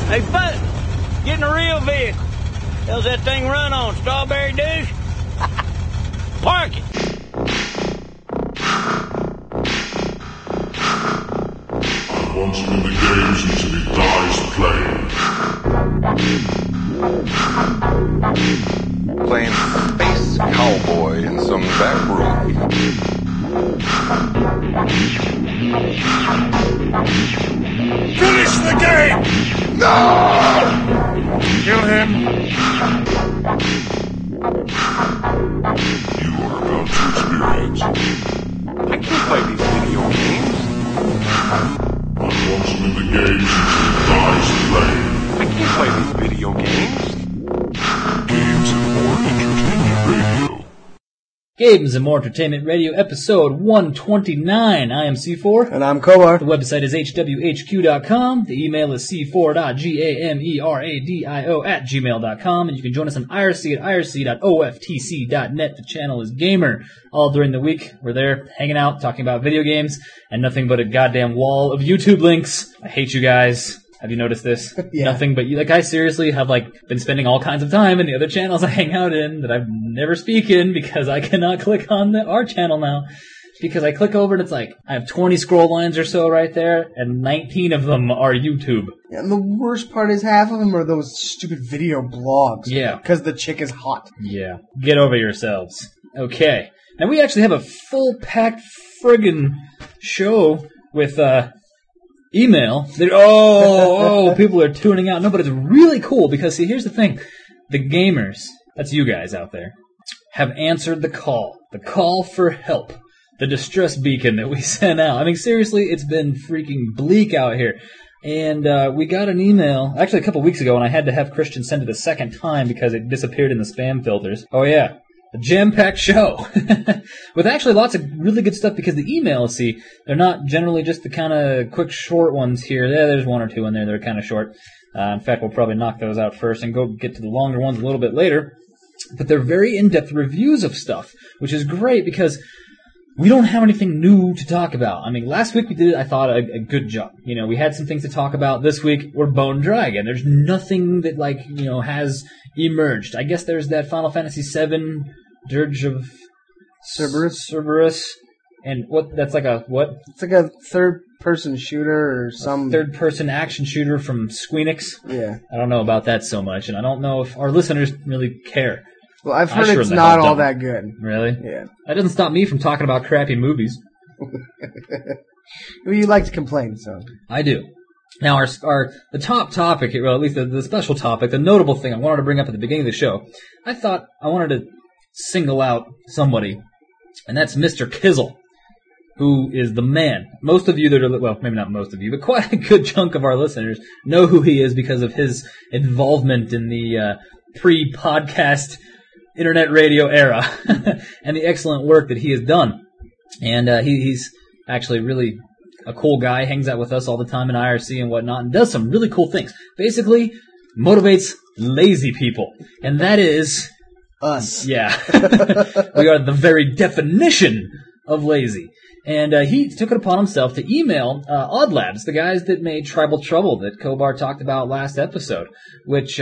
Hey, Bud, get in a real vehicle. How's that thing run on? Strawberry douche? Park it. I want him in the games until he dies playing. Playing space cowboy in some back room. Finish the game! No! Kill him! You are about to experience. I can't play these video games. I want him in the games until he dies playing. I can't play these video games. Games and More Entertainment Radio. Games and More Entertainment Radio, episode 129. I am C4. And I'm Kovar. The website is hwhq.com. The email is c4.gameradio@gmail.com. And you can join us on IRC at irc.oftc.net. The channel is Gamer. All during the week, we're there hanging out, talking about video games, and nothing but a goddamn wall of YouTube links. I hate you guys. Have you noticed this? Yeah. Nothing but you. Like, I seriously have, been spending all kinds of time in the other channels I hang out in that I never speak in because I cannot click on our channel now. Because I click over and it's like, I have 20 scroll lines or so right there, and 19 of them are YouTube. And the worst part is half of them are those stupid video blogs. Yeah. Because the chick is hot. Yeah. Get over yourselves. Okay. Now we actually have a full-packed friggin' show with, email. People are tuning out. No, but it's really cool because, see, here's the thing. The gamers, that's you guys out there, have answered the call for help, the distress beacon that we sent out. I mean, seriously, it's been freaking bleak out here. And we got an email, actually a couple weeks ago, and I had to have Christian send it a second time because it disappeared in the spam filters. Oh, yeah. A jam-packed show with actually lots of really good stuff because the emails, see, they're not generally just the kind of quick, short ones here. Yeah, there's one or two in there that are kind of short. In fact, we'll probably knock those out first and go get to the longer ones a little bit later. But they're very in-depth reviews of stuff, which is great because we don't have anything new to talk about. I mean, last week we did, I thought, a good job. You know, we had some things to talk about. This week, we're bone dry again. There's nothing that, has emerged. I guess there's that Final Fantasy VII Dirge of Cerberus. And what? That's like a what? It's like a third-person shooter or some... third-person action shooter from Squeenix. Yeah. I don't know about that so much, and I don't know if our listeners really care. Well, I've heard it's not all that good. Really? Yeah. That doesn't stop me from talking about crappy movies. Well, you like to complain, so... I do. Now, the top topic, well, at least the special topic, the notable thing I wanted to bring up at the beginning of the show, I thought I wanted to single out somebody, and that's Mr. Kizzle, who is the man. Most of you that are, well, maybe not most of you, but quite a good chunk of our listeners know who he is because of his involvement in the pre-podcast internet radio era and the excellent work that he has done. And he's actually really a cool guy, hangs out with us all the time in IRC and whatnot, and does some really cool things. Basically, motivates lazy people. And that is... us. Yeah. We are the very definition of lazy. And he took it upon himself to email Odd Labs, the guys that made Tribal Trouble that Kobar talked about last episode, which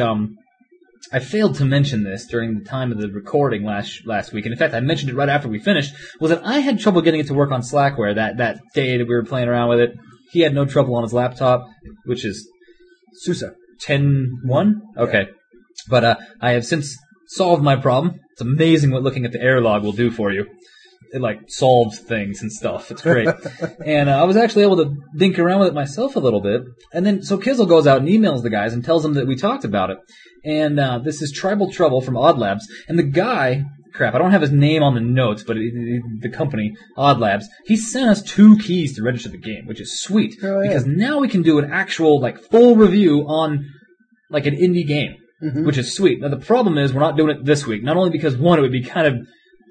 I failed to mention this during the time of the recording last week. And in fact, I mentioned it right after we finished, was that I had trouble getting it to work on Slackware that day that we were playing around with it. He had no trouble on his laptop, which is SUSE 10.1? Okay. But I have since solved my problem. It's amazing what looking at the error log will do for you. It, solves things and stuff. It's great. And I was actually able to dink around with it myself a little bit. And then, so Kizzle goes out and emails the guys and tells them that we talked about it. And this is Tribal Trouble from Odd Labs. And the guy, crap, I don't have his name on the notes, but the company, Odd Labs, he sent us 2 keys to register the game, which is sweet. Oh, yeah. Because now we can do an actual, full review on, an indie game. Mm-hmm. Which is sweet. Now, the problem is we're not doing it this week. Not only because, one, it would be kind of,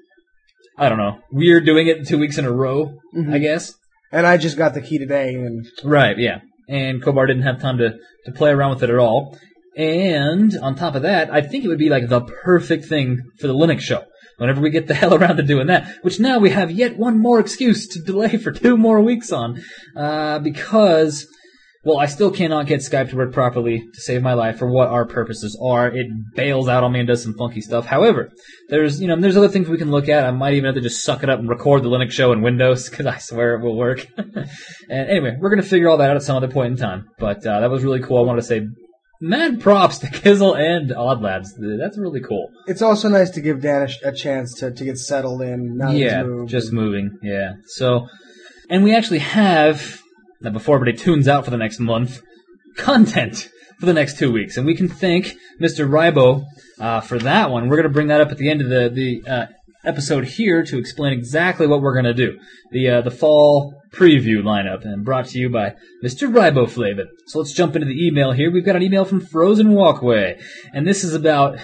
I don't know, weird doing it 2 weeks in a row, I guess. And I just got the key today. And Right, yeah. And Kobar didn't have time to play around with it at all. And on top of that, I think it would be the perfect thing for the Linux show. Whenever we get the hell around to doing that. Which now we have yet one more excuse to delay for 2 more weeks on. Because... Well, I still cannot get Skype to work properly to save my life for what our purposes are. It bails out on me and does some funky stuff. However, there's other things we can look at. I might even have to just suck it up and record the Linux show in Windows, because I swear it will work. And anyway, we're going to figure all that out at some other point in time. But that was really cool. I wanted to say mad props to Kizzle and Odd Lads. That's really cool. It's also nice to give Dan a chance to get settled in. Now Yeah, just moving. Yeah. So, and we actually have, now before everybody tunes out for the next month, content for the next 2 weeks. And we can thank Mr. Rybo for that one. We're going to bring that up at the end of the episode here to explain exactly what we're going to do. The fall preview lineup, and brought to you by Mr. Riboflavin. So let's jump into the email here. We've got an email from Frozen Walkway, and this is about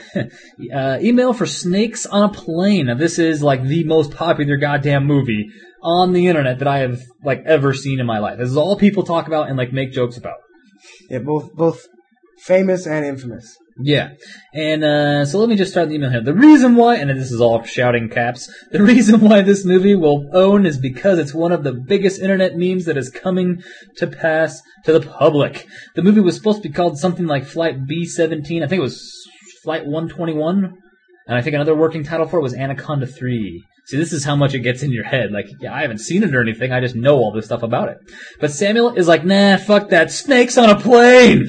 email for Snakes on a Plane. Now, this is like the most popular goddamn movie on the internet that I have like ever seen in my life. This is all people talk about and like make jokes about. Yeah, both famous and infamous. Yeah, and so let me just start the email here. The reason why, and this is all shouting caps, the reason why this movie will own is because it's one of the biggest internet memes that is coming to pass to the public. The movie was supposed to be called something like Flight B-17. I think it was Flight 121, and I think another working title for it was Anaconda 3. See, this is how much it gets in your head. Like, yeah, I haven't seen it or anything, I just know all this stuff about it. But Samuel is like, nah, fuck that, Snakes on a Plane!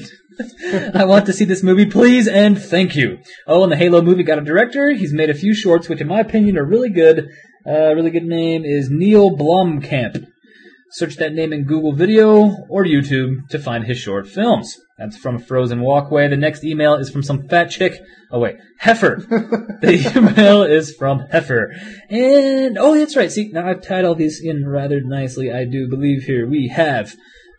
I want to see this movie, please, and thank you. Oh, and the Halo movie got a director. He's made a few shorts, which in my opinion are really good. Really good name is Neil Blomkamp. Search that name in Google Video or YouTube to find his short films. That's from Frozen Walkway. The next email is from some fat chick. Oh, wait. Heifer. The email is from Heifer. And, oh, that's right. See, now I've tied all these in rather nicely. I do believe here we have...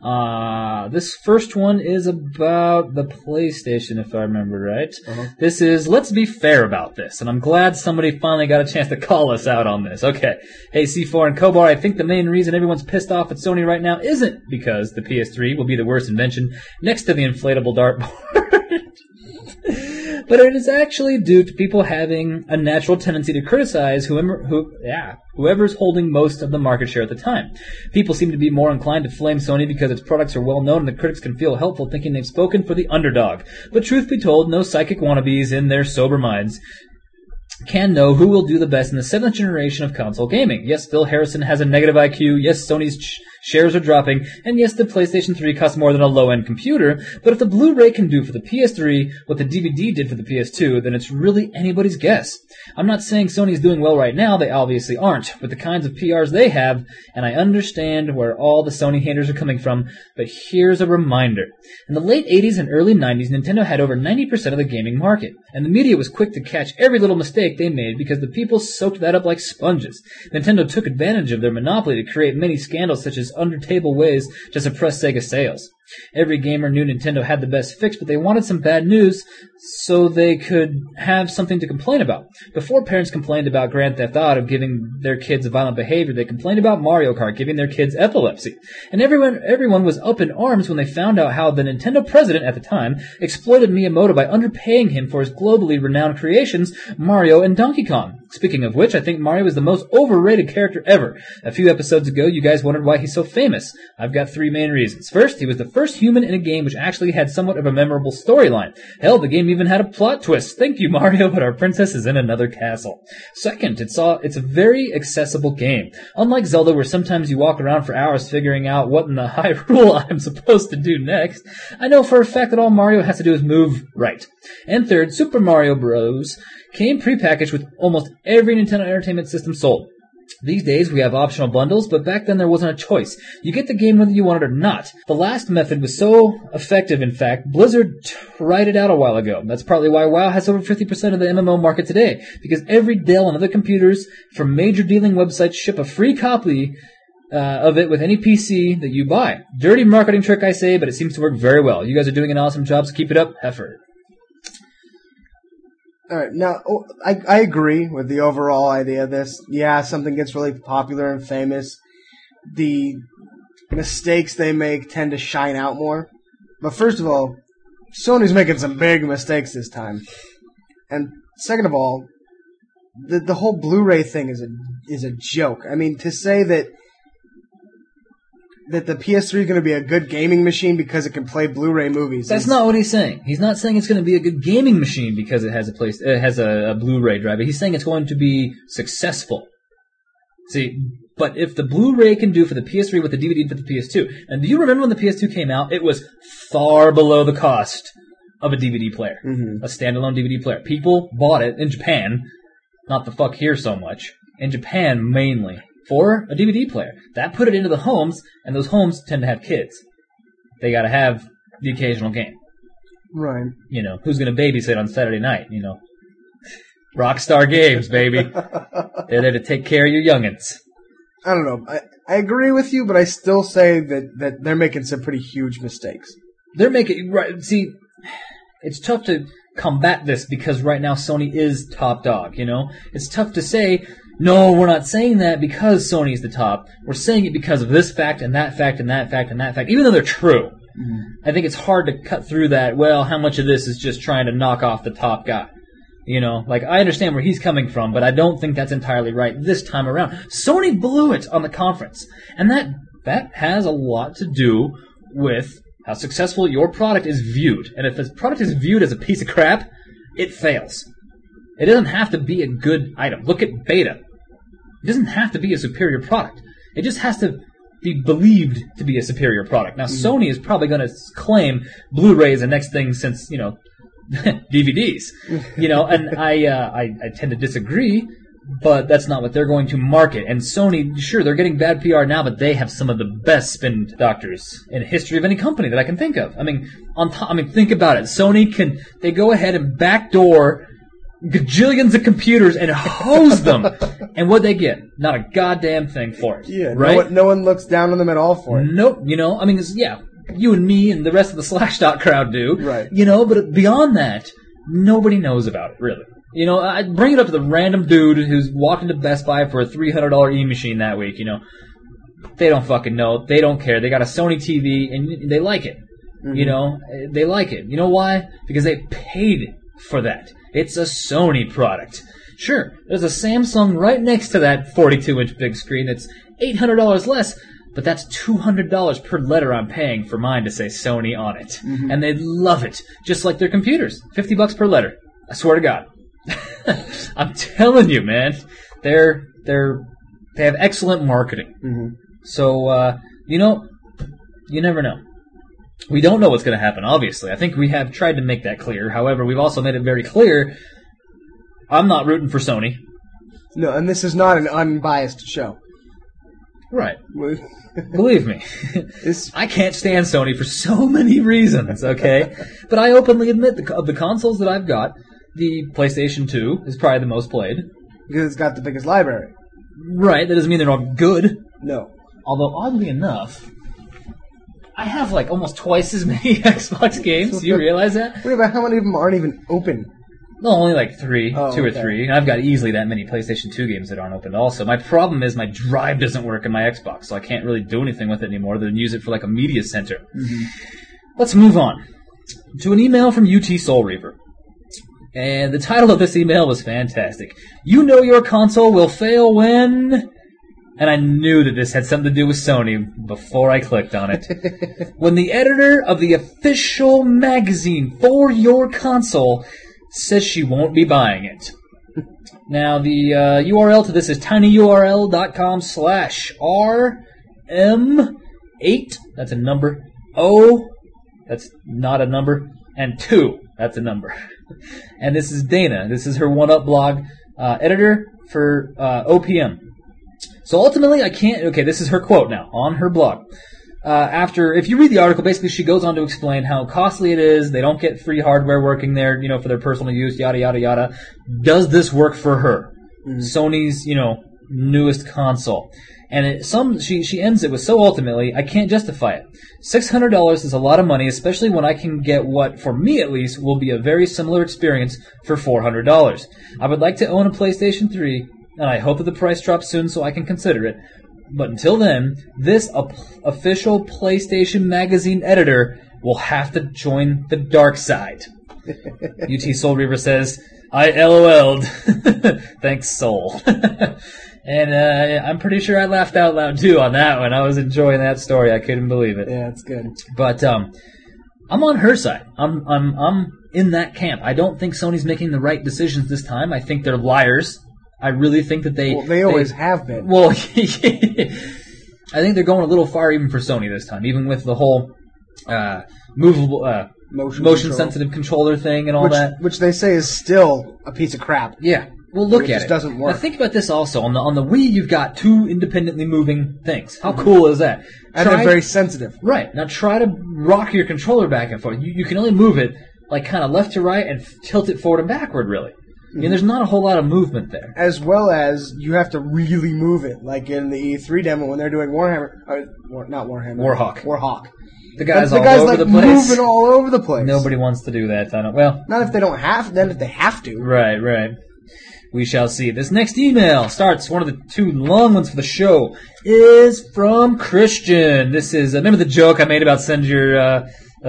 this first one is about the PlayStation, if I remember right. Uh-huh. This is, let's be fair about this, and I'm glad somebody finally got a chance to call us out on this. Okay. Hey, C4 and Kobar, I think the main reason everyone's pissed off at Sony right now isn't because the PS3 will be the worst invention next to the inflatable dartboard. But it is actually due to people having a natural tendency to criticize whoever's holding most of the market share at the time. People seem to be more inclined to flame Sony because its products are well known and the critics can feel helpful thinking they've spoken for the underdog. But truth be told, no psychic wannabes in their sober minds can know who will do the best in the 7th generation of console gaming. Yes, Phil Harrison has a negative IQ. Yes, Sony's shares are dropping. And yes, the PlayStation 3 costs more than a low-end computer. But if the Blu-ray can do for the PS3 what the DVD did for the PS2, then it's really anybody's guess. I'm not saying Sony's doing well right now. They obviously aren't, with the kinds of PRs they have. And I understand where all the Sony haters are coming from. But here's a reminder. In the late 80s and early 90s, Nintendo had over 90% of the gaming market. And the media was quick to catch every little mistake they made because the people soaked that up like sponges. Nintendo took advantage of their monopoly to create many scandals such as under-table ways to suppress Sega sales. Every gamer knew Nintendo had the best fix, but they wanted some bad news so they could have something to complain about. Before parents complained about Grand Theft Auto giving their kids violent behavior, they complained about Mario Kart giving their kids epilepsy. And everyone was up in arms when they found out how the Nintendo president at the time exploited Miyamoto by underpaying him for his globally renowned creations, Mario and Donkey Kong. Speaking of which, I think Mario is the most overrated character ever. A few episodes ago, you guys wondered why he's so famous. I've got 3 main reasons. First, he was the first human in a game which actually had somewhat of a memorable storyline. Hell, the game even had a plot twist. Thank you, Mario, but our princess is in another castle. Second, it's a very accessible game. Unlike Zelda, where sometimes you walk around for hours figuring out what in the Hyrule I'm supposed to do next, I know for a fact that all Mario has to do is move right. And third, Super Mario Bros. Came prepackaged with almost every Nintendo Entertainment System sold. These days, we have optional bundles, but back then there wasn't a choice. You get the game whether you want it or not. The last method was so effective, in fact, Blizzard tried it out a while ago. That's partly why WoW has over 50% of the MMO market today, because every Dell and other computers from major dealing websites ship a free copy of it with any PC that you buy. Dirty marketing trick, I say, but it seems to work very well. You guys are doing an awesome job, so keep it up. Heifer. All right, now I agree with the overall idea of this. Yeah, something gets really popular and famous. The mistakes they make tend to shine out more. But first of all, Sony's making some big mistakes this time. And second of all, the whole Blu-ray thing is a joke. I mean, to say that that the PS3 is going to be a good gaming machine because it can play Blu-ray movies. That's not what he's saying. He's not saying it's going to be a good gaming machine because it has a Blu-ray drive. He's saying it's going to be successful. See, but if the Blu-ray can do for the PS3 what the DVD did for the PS2, and do you remember when the PS2 came out? It was far below the cost of a DVD player, a standalone DVD player. People bought it in Japan, not the fuck here so much, in Japan mainly, for a DVD player. That put it into the homes, and those homes tend to have kids. They gotta have the occasional game. Right. You know, who's gonna babysit on Saturday night, you know? Rockstar Games, baby. They're there to take care of your youngins. I don't know. I agree with you, but I still say that they're making some pretty huge mistakes. They're making... Right, see, it's tough to combat this because right now Sony is top dog, you know? It's tough to say, no, we're not saying that because Sony's the top. We're saying it because of this fact and that fact and that fact and that fact, even though they're true. I think it's hard to cut through that, well, how much of this is just trying to knock off the top guy? You know, like, I understand where he's coming from, but I don't think that's entirely right this time around. Sony blew it on the conference. And that has a lot to do with how successful your product is viewed. And if the product is viewed as a piece of crap, it fails. It doesn't have to be a good item. Look at Beta. It doesn't have to be a superior product. It just has to be believed to be a superior product. Now, Sony is probably going to claim Blu-ray is the next thing since, you know, DVDs, you know, and I tend to disagree, but that's not what they're going to market. And Sony, sure, they're getting bad PR now, but they have some of the best spin doctors in the history of any company that I can think of. I mean, think about it. Sony they go ahead and backdoor gajillions of computers and hose them, and what they get? Not a goddamn thing for it. Yeah, right? No one looks down on them at all for it. Nope. You know, I mean, yeah. You and me and the rest of the Slashdot crowd do. Right. You know, but beyond that, nobody knows about it, really. You know, I bring it up to the random dude who's walked into Best Buy for a $300 E-machine that week, you know. They don't fucking know. They don't care. They got a Sony TV, and they like it. You know, they like it. You know why? Because they paid for that. It's a Sony product. Sure, there's a Samsung right next to that 42-inch big screen that's $800 less, but that's $200 per letter I'm paying for mine to say Sony on it. And they love it. Just like their computers. $50 per letter. I swear to God. I'm telling you, man. They have excellent marketing. So, you know, you never know. We don't know what's going to happen, obviously. I think we have tried to make that clear. However, we've also made it very clear I'm not rooting for Sony. No, and this is not an unbiased show. Right. Believe me, I can't stand Sony for so many reasons, okay? But I openly admit, of the consoles that I've got, the PlayStation 2 is probably the most played. Because it's got the biggest library. Right, that doesn't mean they're not good. No. Although, oddly enough, I have like almost twice as many Xbox games. Do you realize that? Wait, but how many of them aren't even open? No, only like two or okay. three. I've got easily that many PlayStation 2 games that aren't opened also. My problem is my drive doesn't work in my Xbox, so I can't really do anything with it anymore other than use it for like a media center. Let's move on to an email from UT Soul Reaver. And the title of this email was fantastic. You know your console will fail when... And I knew that this had something to do with Sony before I clicked on it. When the editor of the official magazine for your console says she won't be buying it. Now, the URL to this is tinyurl.com/RM8, that's a number, O, that's not a number, and 2, that's a number. And this is Dana. This is her one-up blog editor for OPM. So ultimately, I can't... Okay, this is her quote now on her blog. If you read the article, basically she goes on to explain how costly it is. They don't get free hardware working there, you know, for their personal use, yada, yada, yada. Does this work for her? Sony's, you know, newest console. And she ends it with, so ultimately, I can't justify it. $600 is a lot of money, especially when I can get what, for me at least, will be a very similar experience for $400. I would like to own a PlayStation 3, and I hope that the price drops soon so I can consider it. But until then, this official PlayStation magazine editor will have to join the dark side. UT Soul Reaver says, I LOL'd. Thanks, Soul. And I'm pretty sure I laughed out loud too on that one. I was enjoying that story. I couldn't believe it. Yeah, it's good. But I'm on her side. I'm in that camp. I don't think Sony's making the right decisions this time. I think they're liars. I really think that they always have been. Well, I think they're going a little far even for Sony this time, even with the whole movable motion sensitive controller thing and all that, which they say is still a piece of crap. Yeah. Well, look at it. It just doesn't work. Now think about this also. On the Wii, you've got two independently moving things. How cool is that? And they're very sensitive. Right. Now try to rock your controller back and forth. You can only move it like kind of left to right and tilt it forward and backward, really. I mean, there's not a whole lot of movement there. As well as you have to really move it, like in the E3 demo when they're doing Warhammer, not Warhammer, Warhawk. The guy's all over like the place. Moving all over the place. Nobody wants to do that. Not if they don't have. Then if they have to. Right. We shall see. This next email starts, one of the two long ones for the show, is from Christian. This is, remember the joke I made about send your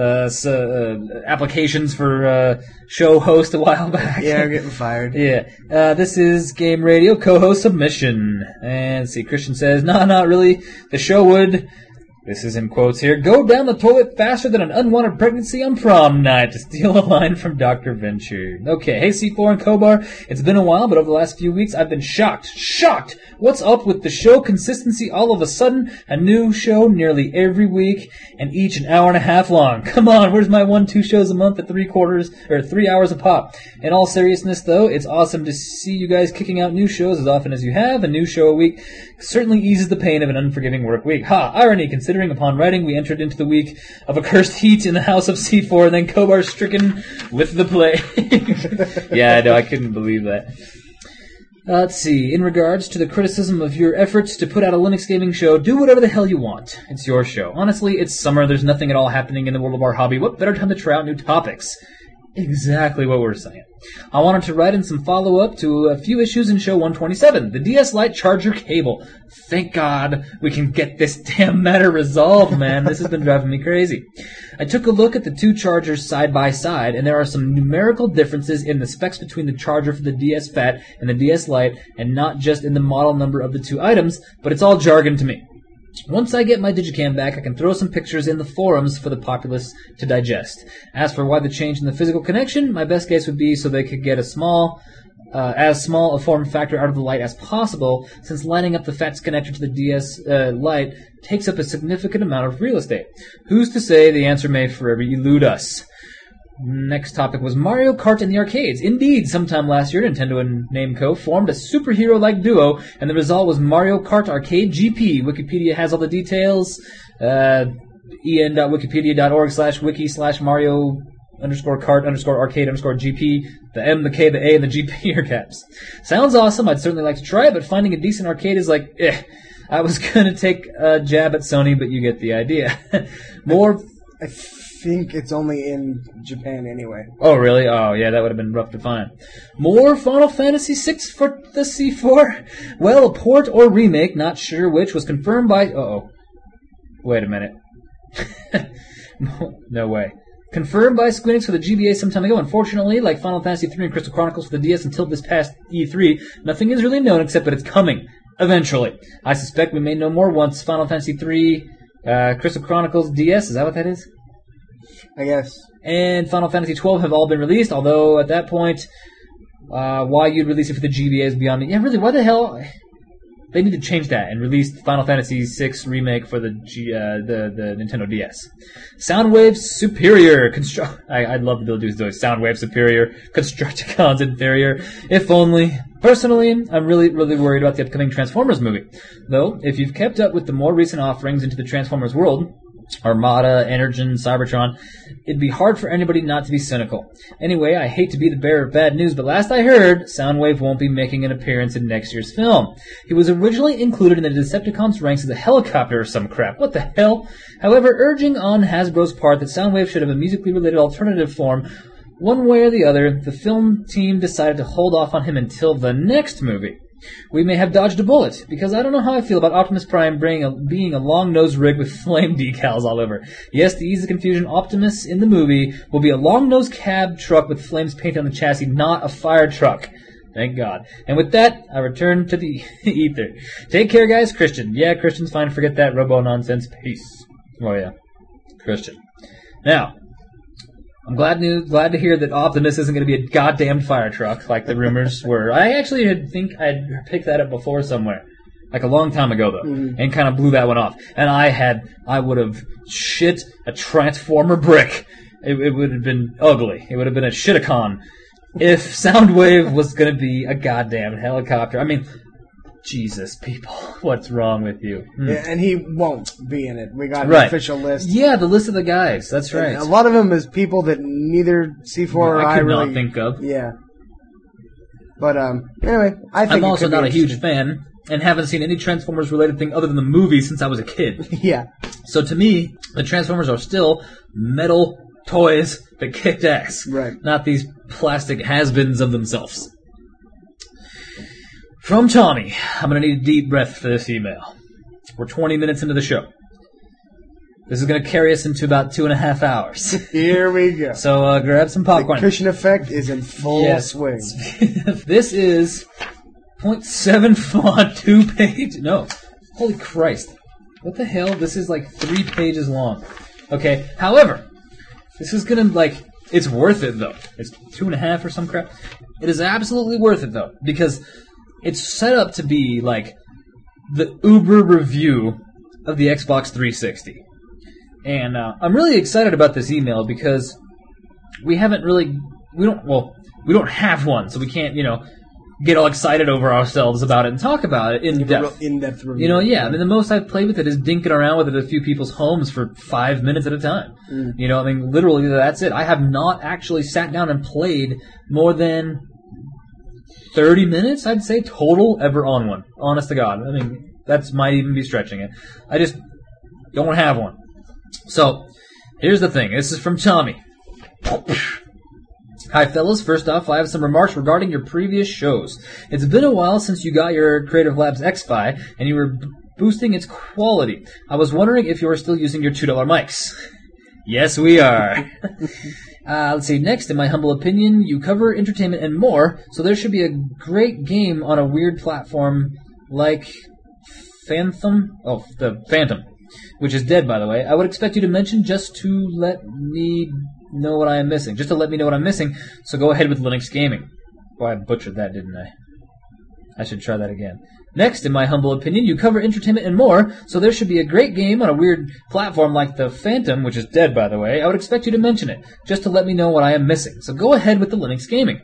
applications for show host a while back? Yeah, I'm getting fired. Yeah. This is Game Radio co-host submission. And see, Christian says, no, not really. The show would... This is in quotes here. Go down the toilet faster than an unwanted pregnancy on prom night, to steal a line from Dr. Venture. Okay, hey C4 and Kobar. It's been a while, but over the last few weeks I've been shocked. Shocked! What's up with the show consistency all of a sudden? A new show nearly every week, and each an hour and a half long. Come on, where's my 1-2 shows a month at 3 hours a pop? In all seriousness though, it's awesome to see you guys kicking out new shows as often as you have. A new show a week certainly eases the pain of an unforgiving work week. Ha! Irony, considering upon writing we entered into the week of accursed heat in the house of C4 and then Kobar stricken with the plague. Yeah, I know, I couldn't believe that. Let's see. In regards to the criticism of your efforts to put out a Linux gaming show, do whatever the hell you want. It's your show. Honestly, it's summer. There's nothing at all happening in the world of our hobby. What better time to try out new topics? Exactly what we're saying. I wanted to write in some follow-up to a few issues in show 127, the DS Lite charger cable. Thank God we can get this damn matter resolved, man. This has been driving me crazy. I took a look at the two chargers side by side, and there are some numerical differences in the specs between the charger for the DS Fat and the DS Lite, and not just in the model number of the two items, but it's all jargon to me. Once I get my Digicam back, I can throw some pictures in the forums for the populace to digest. As for why the change in the physical connection, my best guess would be so they could get as small a form factor out of the Lite as possible, since lining up the FATS connector to the DS Lite takes up a significant amount of real estate. Who's to say the answer may forever elude us? Next topic was Mario Kart in the arcades. Indeed, sometime last year, Nintendo and Namco formed a superhero-like duo, and the result was Mario Kart Arcade GP. Wikipedia has all the details. en.wikipedia.org/wiki/Mario_Kart_arcade_GP. The M, the K, the A, and the GP are caps. Sounds awesome. I'd certainly like to try it, but finding a decent arcade is like, I was gonna take a jab at Sony, but you get the idea. More... I think it's only in Japan anyway. Oh, really? Oh, yeah, that would have been rough to find. More Final Fantasy VI for the C4? Well, a port or remake, not sure which, was confirmed by... Uh-oh. Wait a minute. No way. Confirmed by Squeenix for the GBA some time ago. Unfortunately, like Final Fantasy III and Crystal Chronicles for the DS until this past E3, nothing is really known except that it's coming. Eventually. I suspect we may know more once Final Fantasy III... Crystal Chronicles DS, is that what that is? I guess. And Final Fantasy XII have all been released, although at that point, why you'd release it for the GBA is beyond me. Yeah, really, why the hell? They need to change that and release Final Fantasy VI Remake for the Nintendo DS. Soundwave Superior. I'd love to be able to do those. Soundwave Superior. Constructicons Inferior. If only. Personally, I'm really, really worried about the upcoming Transformers movie. Though, if you've kept up with the more recent offerings into the Transformers world, Armada, Energon, Cybertron, it'd be hard for anybody not to be cynical. Anyway, I hate to be the bearer of bad news, but last I heard, Soundwave won't be making an appearance in next year's film. He was originally included in the Decepticons ranks as a helicopter or some crap. What the hell? However, urging on Hasbro's part that Soundwave should have a musically related alternative form, one way or the other, the film team decided to hold off on him until the next movie. We may have dodged a bullet, because I don't know how I feel about Optimus Prime being a long-nosed rig with flame decals all over. Yes, to ease the confusion, Optimus in the movie will be a long-nosed cab truck with flames painted on the chassis, not a fire truck. Thank God. And with that, I return to the ether. Take care, guys. Christian. Yeah, Christian's fine. Forget that robo nonsense. Peace. Oh, yeah. Christian. Now, I'm glad to hear that Optimus isn't going to be a goddamn fire truck like the rumors were. I actually think I'd picked that up before somewhere. Like a long time ago, though. And kind of blew that one off. And I would have shit a Transformer brick. It would have been ugly. It would have been a shitakon. If Soundwave was going to be a goddamn helicopter. I mean, Jesus, people, what's wrong with you? Yeah, and he won't be in it. We got an official list. Yeah, the list of the guys. That's right. And a lot of them is people that neither C4 or I could really not think of. Yeah. But anyway, I think I'm also not a huge fan and haven't seen any Transformers related thing other than the movie since I was a kid. Yeah. So to me, the Transformers are still metal toys that kicked ass. Right. Not these plastic has-beens of themselves. From Tommy, I'm going to need a deep breath for this email. We're 20 minutes into the show. This is going to carry us into about 2.5 hours. Here we go. So grab some popcorn. The cushion effect is in full swing. This is 0.7 font, 2-page. No. Holy Christ. What the hell? This is like 3 pages long. Okay. However, this is going to, it's worth it, though. It's 2.5 or some crap. It is absolutely worth it, though, because it's set up to be, the Uber review of the Xbox 360. And I'm really excited about this email because we don't have one, so we can't, get all excited over ourselves about it and talk about it in depth. In-depth review. I mean, the most I've played with it is dinking around with it at a few people's homes for 5 minutes at a time. Literally, that's it. I have not actually sat down and played more than 30 minutes, I'd say, total ever on one. Honest to God. I mean, that might even be stretching it. I just don't have one. So, here's the thing. This is from Tommy. Hi, fellas. First off, I have some remarks regarding your previous shows. It's been a while since you got your Creative Labs X-Fi, and you were boosting its quality. I was wondering if you were still using your $2 mics. Yes, we are. Let's see. Next, in my humble opinion, you cover entertainment and more, so there should be a great game on a weird platform like Phantom. Oh, the Phantom, which is dead, by the way. I would expect you to mention just to let me know what I am missing. So go ahead with Linux Gaming. Boy, I butchered that, didn't I? I should try that again. Next, in my humble opinion, you cover entertainment and more, so there should be a great game on a weird platform like the Phantom, which is dead, by the way. I would expect you to mention it, just to let me know what I am missing. So go ahead with the Linux Gaming.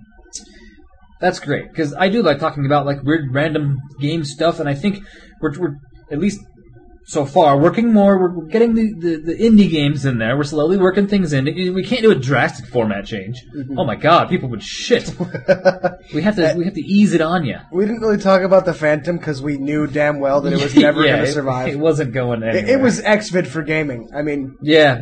That's great, because I do like talking about weird random game stuff, and I think we're at least so far working more. We're getting the indie games in there. We're slowly working things in. We can't do a drastic format change. Mm-hmm. Oh my God, people would shit. we have to ease it on you. We didn't really talk about the Phantom because we knew damn well that it was never going to survive. It wasn't going anywhere. It was XVID for gaming. I mean,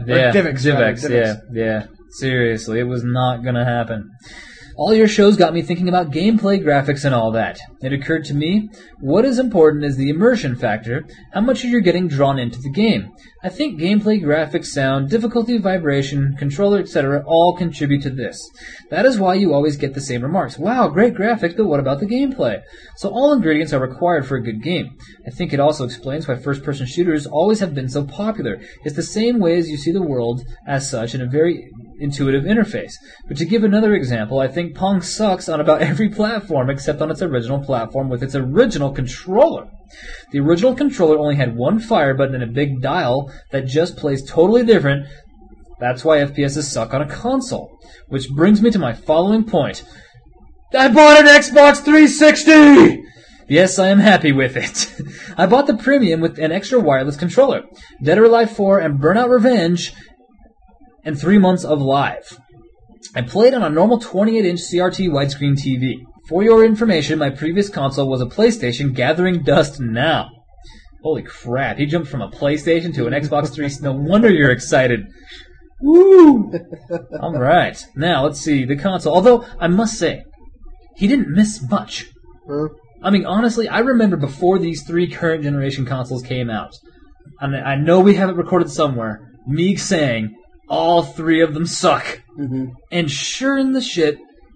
DivX. Yeah. Seriously, it was not going to happen. All your shows got me thinking about gameplay, graphics, and all that. It occurred to me, what is important is the immersion factor, how much you're getting drawn into the game. I think gameplay, graphics, sound, difficulty, vibration, controller, etc. all contribute to this. That is why you always get the same remarks. Wow, great graphics, but what about the gameplay? So all ingredients are required for a good game. I think it also explains why first-person shooters always have been so popular. It's the same way as you see the world as such in a very intuitive interface. But to give another example, I think Pong sucks on about every platform except on its original platform with its original controller. The original controller only had one fire button and a big dial that just plays totally different. That's why FPSs suck on a console. Which brings me to my following point. I bought an Xbox 360! Yes, I am happy with it. I bought the Premium with an extra wireless controller. Dead or Alive 4 and Burnout Revenge and 3 months of live. I played on a normal 28-inch CRT widescreen TV. For your information, my previous console was a PlayStation gathering dust now. Holy crap, he jumped from a PlayStation to an Xbox 360. No wonder you're excited. Woo! Alright, now let's see, the console. Although, I must say, he didn't miss much. I mean, honestly, I remember before these 3 current generation consoles came out, and I know we have it recorded somewhere, me saying, all 3 of them suck. Mm-hmm. And sure in the shit,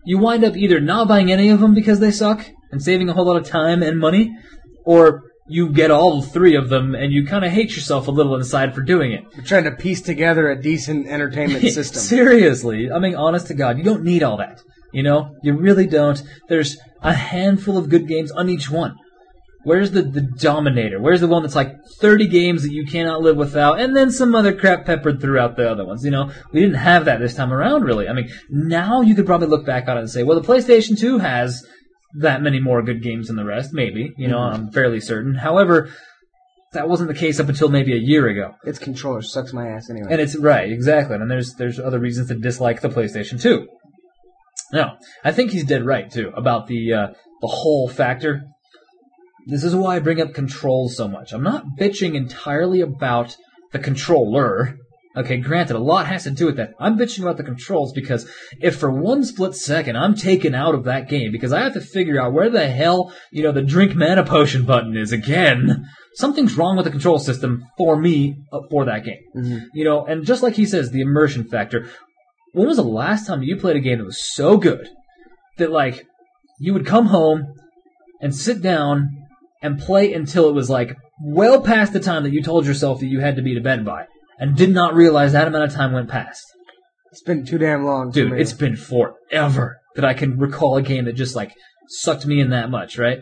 you wind up either not buying any of them because they suck and saving a whole lot of time and money, or you get all 3 of them and you kind of hate yourself a little inside for doing it. We're trying to piece together a decent entertainment system. Seriously. I mean, honest to God, you don't need all that. You know? You really don't. There's a handful of good games on each one. Where's the Dominator? Where's the one that's like 30 games that you cannot live without, and then some other crap peppered throughout the other ones? You know, we didn't have that this time around, really. I mean, now you could probably look back on it and say, well, the PlayStation 2 has that many more good games than the rest, maybe. You know, I'm fairly certain. However, that wasn't the case up until maybe a year ago. Its controller sucks my ass anyway. And it's right, exactly. And there's other reasons to dislike the PlayStation 2. Now, I think he's dead right, too, about the whole factor. This is why I bring up controls so much. I'm not bitching entirely about the controller. Okay, granted, a lot has to do with that. I'm bitching about the controls because if for one split second I'm taken out of that game because I have to figure out where the hell, you know, the drink mana potion button is again, something's wrong with the control system for me for that game. Mm-hmm. You know, and just like he says, the immersion factor. When was the last time you played a game that was so good that, like, you would come home and sit down and play until it was, like, well past the time that you told yourself that you had to be to bed by, and did not realize that amount of time went past? It's been too damn long. Dude, it's been forever that I can recall a game that just, like, sucked me in that much, right?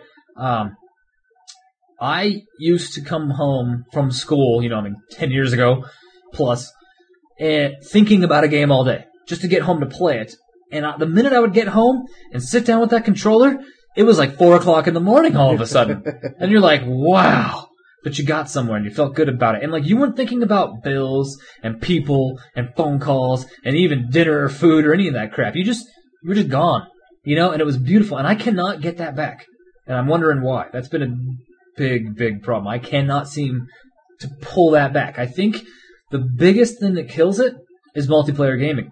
I used to come home from school, you know, I mean, 10 years ago, plus, thinking about a game all day, just to get home to play it. And the minute I would get home and sit down with that controller, it was like 4 o'clock in the morning all of a sudden. And you're like, wow. But you got somewhere and you felt good about it. And like, you weren't thinking about bills and people and phone calls and even dinner or food or any of that crap. You were just gone, you know, and it was beautiful. And I cannot get that back. And I'm wondering why. That's been a big, big problem. I cannot seem to pull that back. I think the biggest thing that kills it is multiplayer gaming.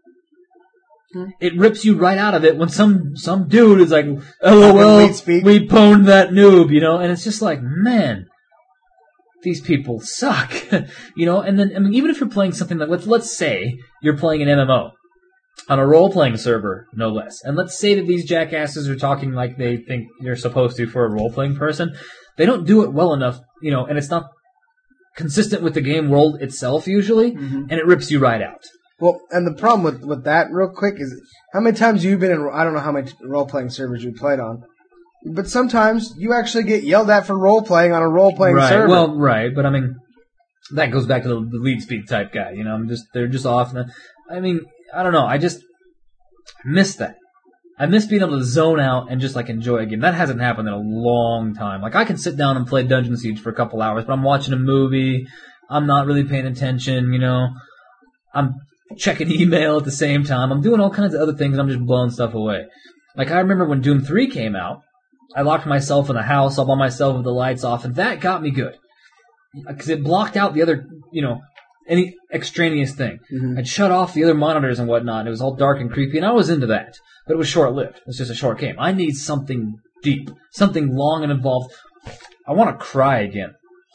It rips you right out of it when some dude is like, LOL, we pwned that noob, you know, and it's just like, man, these people suck, you know. And then, I mean, even if you're playing something like, let's say you're playing an MMO on a role-playing server, no less, and let's say that these jackasses are talking like they think you're supposed to for a role-playing person, they don't do it well enough, you know, and it's not consistent with the game world itself usually, and it rips you right out. Well, and the problem with that, real quick, is how many times you've been in, I don't know how many role-playing servers you played on, but sometimes you actually get yelled at for role-playing on a role-playing server. Well, right, but I mean, that goes back to the lead speak type guy, you know, they're just off. I mean, I don't know, I miss that. I miss being able to zone out and just, like, enjoy a game. That hasn't happened in a long time. Like, I can sit down and play Dungeon Siege for a couple hours, but I'm watching a movie, I'm not really paying attention, you know, I'm checking email at the same time. I'm doing all kinds of other things, and I'm just blowing stuff away. Like, I remember when Doom 3 came out, I locked myself in a house all by myself with the lights off, and that got me good. Because it blocked out the other, you know, any extraneous thing. I'd shut off the other monitors and whatnot, and it was all dark and creepy, and I was into that. But it was short-lived. It was just a short game. I need something deep, something long and involved. I want to cry again.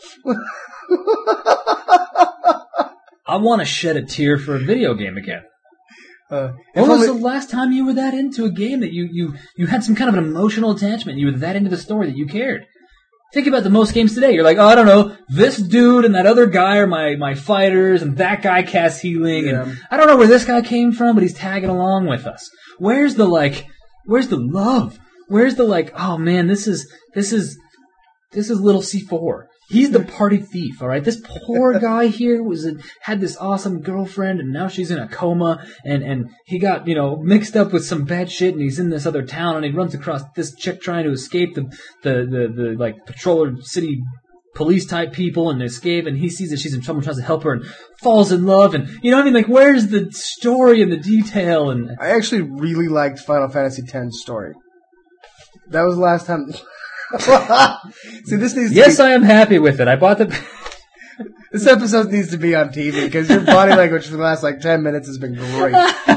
I want to shed a tear for a video game again. When was the last time you were that into a game that you had some kind of an emotional attachment? You were that into the story that you cared? Think about the most games today. You're like, oh, I don't know, this dude and that other guy are my fighters, and that guy casts healing, and I don't know where this guy came from, but he's tagging along with us. Where's the love? Where's the like, oh man, this is little C4. He's the party thief, all right? This poor guy here had this awesome girlfriend, and now she's in a coma, and he got, you know, mixed up with some bad shit, and he's in this other town, and he runs across this chick trying to escape the like patroller city police type people and escape, and he sees that she's in trouble, tries to help her, and falls in love, and you know what I mean? Like, where's the story and the detail? And I actually really liked Final Fantasy X's story. That was the last time. See, this needs. Yes, I am happy with it. I bought the. This episode needs to be on TV because your body language for the last like 10 minutes has been great.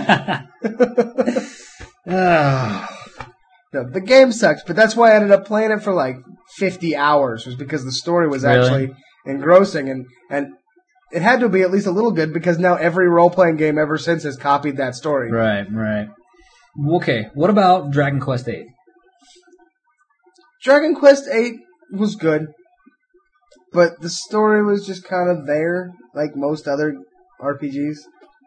No, the game sucks, but that's why I ended up playing it for like 50 hours, was because the story was actually engrossing, and it had to be at least a little good because now every role-playing game ever since has copied that story. Right. Okay, what about Dragon Quest VIII? Dragon Quest VIII was good, but the story was just kind of there, like most other RPGs.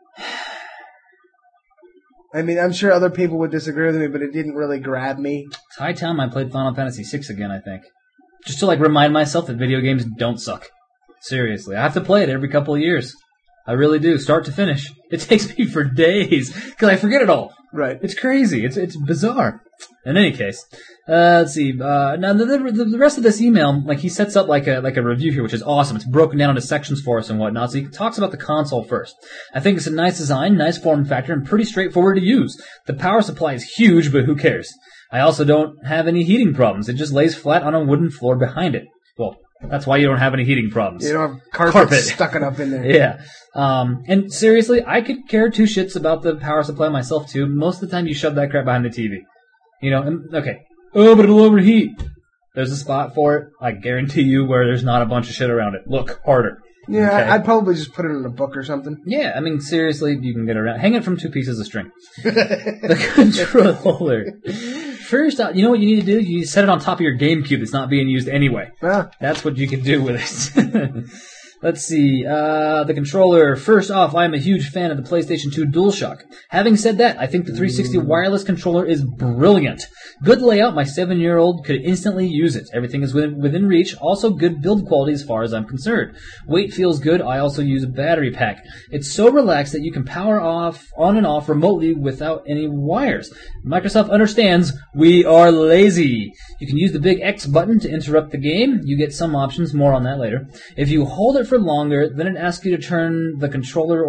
I mean, I'm sure other people would disagree with me, but it didn't really grab me. It's high time I played Final Fantasy VI again, I think. Just to, like, remind myself that video games don't suck. Seriously. I have to play it every couple of years. I really do, start to finish. It takes me for days, because I forget it all. Right. It's crazy. It's bizarre. In any case, let's see. Now the rest of this email, like he sets up like a review here, which is awesome. It's broken down into sections for us and whatnot. So he talks about the console first. I think it's a nice design, nice form factor, and pretty straightforward to use. The power supply is huge, but who cares? I also don't have any heating problems. It just lays flat on a wooden floor behind it. Well, that's why you don't have any heating problems. You don't have carpet stuck up in there. Yeah. And seriously, I could care two shits about the power supply myself too. Most of the time you shove that crap behind the TV. You know, and, okay. Oh, but it'll overheat. There's a spot for it, I guarantee you, where there's not a bunch of shit around it. Look harder. Yeah, Okay. I'd probably just put it in a book or something. Yeah, I mean, seriously, you can get around. Hang it from 2 pieces of string. The controller. First, you know what you need to do? You need to set it on top of your GameCube that's not being used anyway. Ah. That's what you can do with it. Let's see. The controller. First off, I am a huge fan of the PlayStation 2 DualShock. Having said that, I think the 360 wireless controller is brilliant. Good layout. My 7-year-old could instantly use it. Everything is within reach. Also good build quality as far as I'm concerned. Weight feels good. I also use a battery pack. It's so relaxed that you can power on and off remotely without any wires. Microsoft understands we are lazy. You can use the big X button to interrupt the game. You get some options. More on that later. If you hold it for longer, then it asks you to turn the controller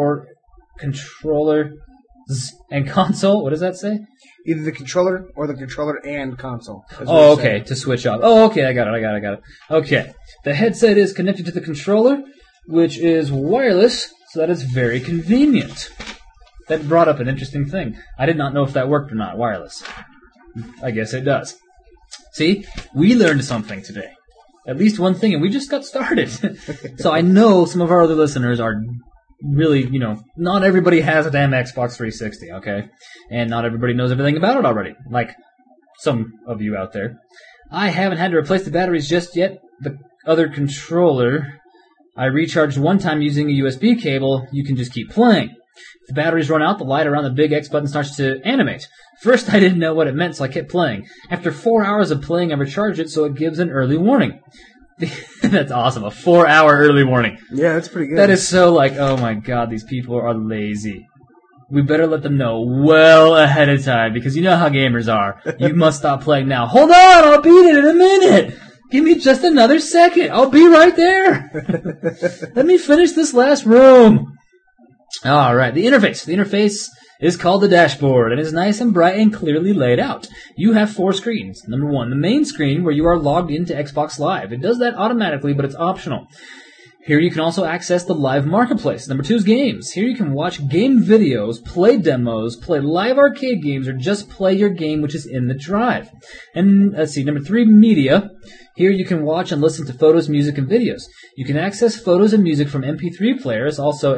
and console. What does that say? Either the controller or the controller and console. Oh, okay, to switch off. Oh, okay, I got it. Okay. The headset is connected to the controller, which is wireless, so that is very convenient. That brought up an interesting thing. I did not know if that worked or not, wireless. I guess it does. See? We learned something today. At least one thing, and we just got started. So I know some of our other listeners are really, you know, not everybody has a damn Xbox 360, okay? And not everybody knows everything about it already, like some of you out there. I haven't had to replace the batteries just yet. The other controller, I recharged one time using a USB cable. You can just keep playing. If the batteries run out, the light around the big X button starts to animate. First, I didn't know what it meant, so I kept playing. After 4 hours of playing, I recharged it, so it gives an early warning. That's awesome, a 4-hour early warning. Yeah, that's pretty good. That is so like, oh my god, these people are lazy. We better let them know well ahead of time, because you know how gamers are. You must stop playing now. Hold on, I'll beat it in a minute. Give me just another second. I'll be right there. Let me finish this last room. All right, the interface. The interface is called the dashboard and is nice and bright and clearly laid out. You have 4 screens. Number 1, the main screen where you are logged into Xbox Live. It does that automatically, but it's optional. Here you can also access the live marketplace. Number 2 is games. Here you can watch game videos, play demos, play live arcade games, or just play your game which is in the drive. And let's see, number 3, media. Here you can watch and listen to photos, music, and videos. You can access photos and music from MP3 players, also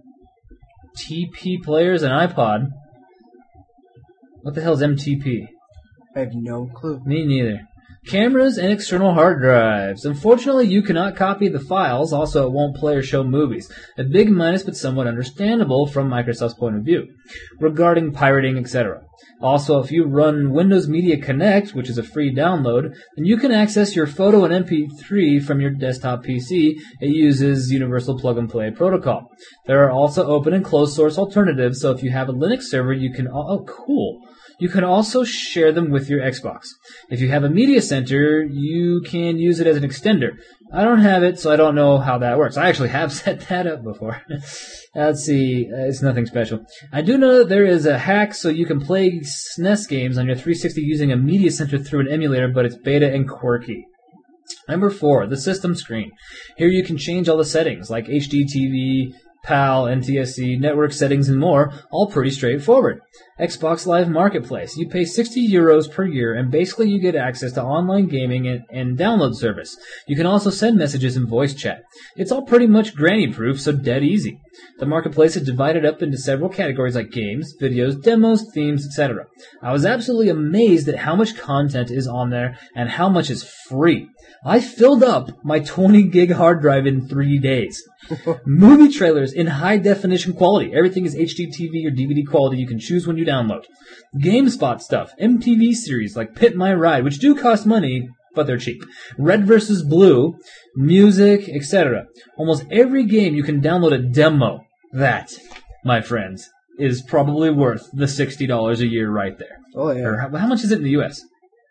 MTP players and iPod. What the hell is MTP? I have no clue. Me neither. Cameras and external hard drives. Unfortunately, you cannot copy the files. Also, it won't play or show movies. A big minus, but somewhat understandable from Microsoft's point of view. Regarding pirating, etc. Also, if you run Windows Media Connect, which is a free download, then you can access your photo and MP3 from your desktop PC. It uses Universal Plug-and-Play protocol. There are also open and closed source alternatives, so if you have a Linux server, you can... Oh, cool. You can also share them with your Xbox. If you have a media center, you can use it as an extender. I don't have it, so I don't know how that works. I actually have set that up before. Let's see. It's nothing special. I do know that there is a hack so you can play SNES games on your 360 using a media center through an emulator, but it's beta and quirky. Number 4, the system screen. Here you can change all the settings, like HD TV, PAL, NTSC, network settings, and more, all pretty straightforward. Xbox Live Marketplace. You pay €60 per year, and basically you get access to online gaming and download service. You can also send messages and voice chat. It's all pretty much granny-proof, so dead easy. The marketplace is divided up into several categories like games, videos, demos, themes, etc. I was absolutely amazed at how much content is on there and how much is free. I filled up my 20 gig hard drive in 3 days. Movie trailers in high definition quality. Everything is HDTV or DVD quality. You can choose when you download. GameSpot stuff. MTV series like Pit My Ride, which do cost money, but they're cheap. Red vs. Blue, music, etc. Almost every game you can download a demo. That, my friends, is probably worth the $60 a year right there. Oh, yeah. Or how much is it in the U.S.?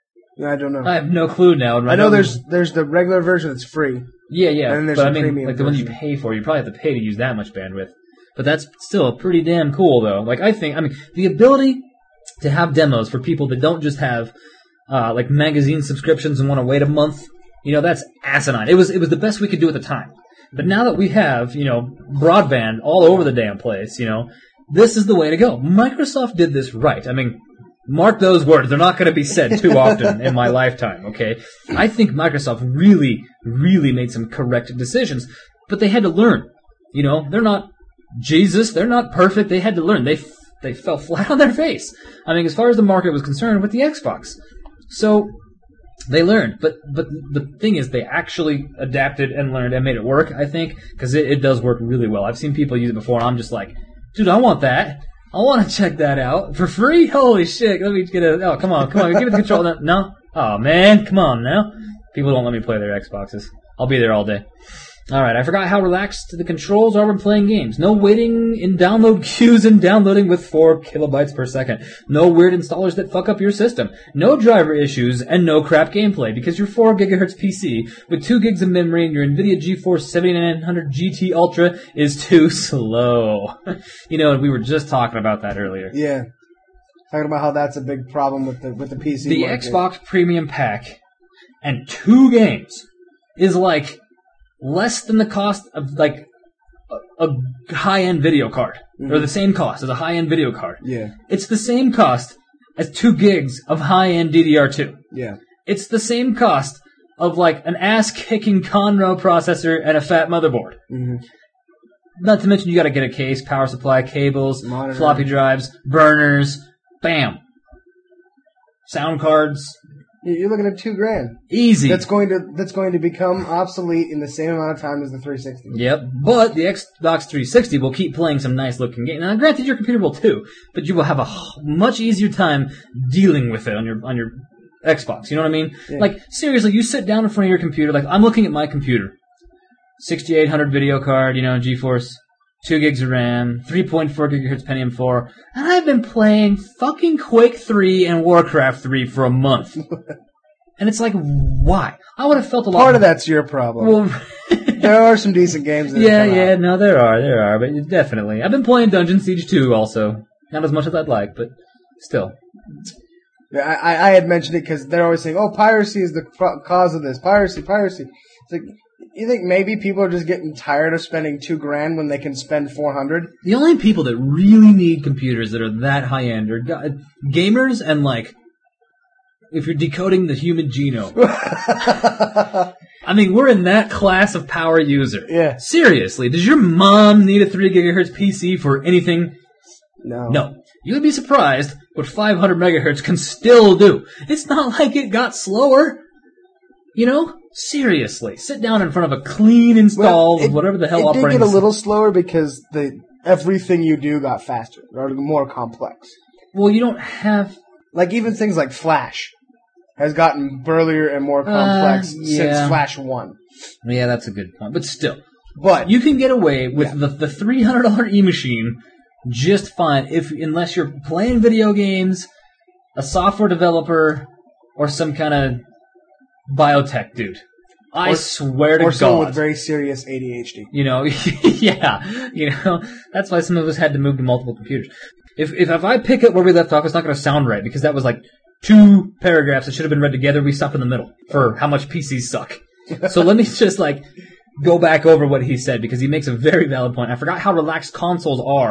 I don't know. I have no clue now. I know there's the regular version that's free. Yeah, And then there's but the I mean, premium like the one you version. pay for, you probably have to pay to use that much bandwidth. But that's still pretty damn cool, though. Like, I mean, the ability to have demos for people that don't just have, like magazine subscriptions and want to wait a month, that's asinine. It was the best we could do at the time. But now that we have, broadband all over the damn place, this is the way to go. Microsoft did this right. I mean, mark those words. They're not going to be said too often in my lifetime, okay? I think Microsoft really, really made some correct decisions, but they had to learn. They're not Jesus. They're not perfect. They had to learn. They fell flat on their face. I mean, as far as the market was concerned with the Xbox. So they learned, but the thing is, they actually adapted and learned and made it work, I think, because it does work really well. I've seen people use it before, and I'm just like, dude, I want that. I want to check that out. For free? Holy shit. Let me get oh, come on. Give me the controller. No? Oh, man. Come on now. People don't let me play their Xboxes. I'll be there all day. Alright, I forgot how relaxed the controls are when playing games. No waiting in download queues and downloading with 4 kilobytes per second. No weird installers that fuck up your system. No driver issues, and no crap gameplay, because your 4 GHz PC with 2 gigs of memory and your NVIDIA GeForce 7900 GT Ultra is too slow. We were just talking about that earlier. Yeah. Talking about how that's a big problem with the PC The market. Xbox Premium Pack and 2 games is like less than the cost of like a high-end video card, or the same cost as a high-end video card. Yeah. It's the same cost as 2 gigs of high-end DDR2. Yeah. It's the same cost of like an ass-kicking Conroe processor and a fat motherboard. Mm-hmm. Not to mention you got to get a case, power supply, cables, Monitor. floppy drives, burners, bam, sound cards. You're looking at $2,000. Easy. That's going to become obsolete in the same amount of time as the 360. Yep, but the Xbox 360 will keep playing some nice looking games. Now, granted, your computer will too, but you will have a much easier time dealing with it on your Xbox. You know what I mean? Yeah. Like, seriously, you sit down in front of your computer. Like, I'm looking at my computer, 6800 video card, GeForce, 2 gigs of RAM, 3.4 gigahertz Pentium 4, and I've been playing fucking Quake 3 and Warcraft 3 for a month. And it's like, why? I would have felt a lot... Part of that's your problem. Well, there are some decent games that yeah, have come out. no, there are, but definitely. I've been playing Dungeon Siege 2 also. Not as much as I'd like, but still. Yeah, I had mentioned it because they're always saying, oh, piracy is the cause of this. Piracy. It's like, you think maybe people are just getting tired of spending $2,000 when they can spend $400? The only people that really need computers that are that high-end are gamers and, like, if you're decoding the human genome. I mean, we're in that class of power user. Yeah. Seriously, does your mom need a 3 gigahertz PC for anything? No. You would be surprised what 500 megahertz can still do. It's not like it got slower. Seriously. Sit down in front of a clean install of whatever the hell operating system. It did operating get a little slower because everything you do got faster or more complex. Well, you don't have... Like even things like Flash has gotten burlier and more complex since Flash 1. Yeah, that's a good point. But still. But you can get away with the $300 e-machine just fine unless you're playing video games, a software developer, or some kind of biotech dude. I swear to God. Or someone with very serious ADHD. Yeah. That's why some of us had to move to multiple computers. If I pick up where we left off, it's not going to sound right because that was like 2 paragraphs that should have been read together. We stop in the middle for how much PCs suck. So let me just go back over what he said because he makes a very valid point. I forgot how relaxed consoles are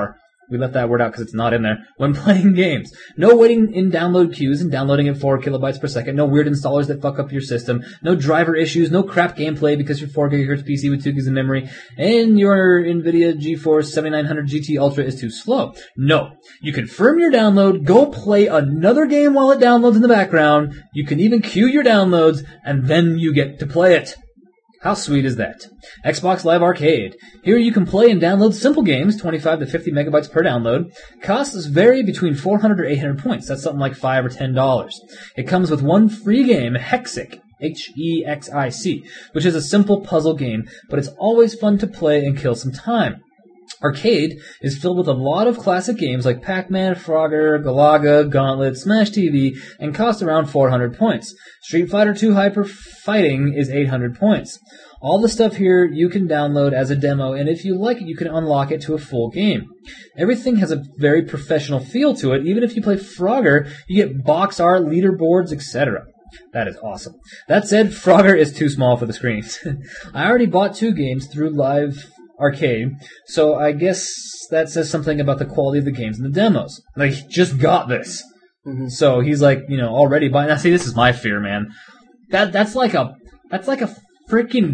We left that word out because it's not in there. When playing games. No waiting in download queues and downloading at 4 kilobytes per second. No weird installers that fuck up your system. No driver issues. No crap gameplay because your 4 GHz PC with 2 gigs of memory and your NVIDIA GeForce 7900 GT Ultra is too slow. No. You confirm your download, go play another game while it downloads in the background. You can even queue your downloads and then you get to play it. How sweet is that? Xbox Live Arcade. Here you can play and download simple games, 25 to 50 megabytes per download. Costs vary between 400 or 800 points. That's something like $5 or $10. It comes with one free game, Hexic, Hexic, which is a simple puzzle game, but it's always fun to play and kill some time. Arcade is filled with a lot of classic games like Pac-Man, Frogger, Galaga, Gauntlet, Smash TV, and costs around 400 points. Street Fighter 2 Hyper Fighting is 800 points. All the stuff here you can download as a demo, and if you like it, you can unlock it to a full game. Everything has a very professional feel to it. Even if you play Frogger, you get box art, leaderboards, etc. That is awesome. That said, Frogger is too small for the screens. I already bought 2 games through Live Arcade, so I guess that says something about the quality of the games and the demos. Like, he just got this. Mm-hmm. So he's like, already buying. Now, see, this is my fear, man. That's like a freaking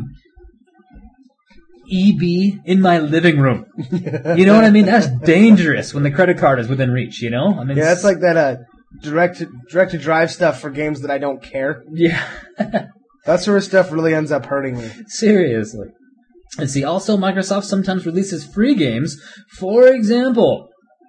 EB in my living room. You know what I mean? That's dangerous when the credit card is within reach, I mean, yeah, that's like that direct to drive stuff for games that I don't care. Yeah. That sort of stuff really ends up hurting me. Seriously. And see, also, Microsoft sometimes releases free games. For example,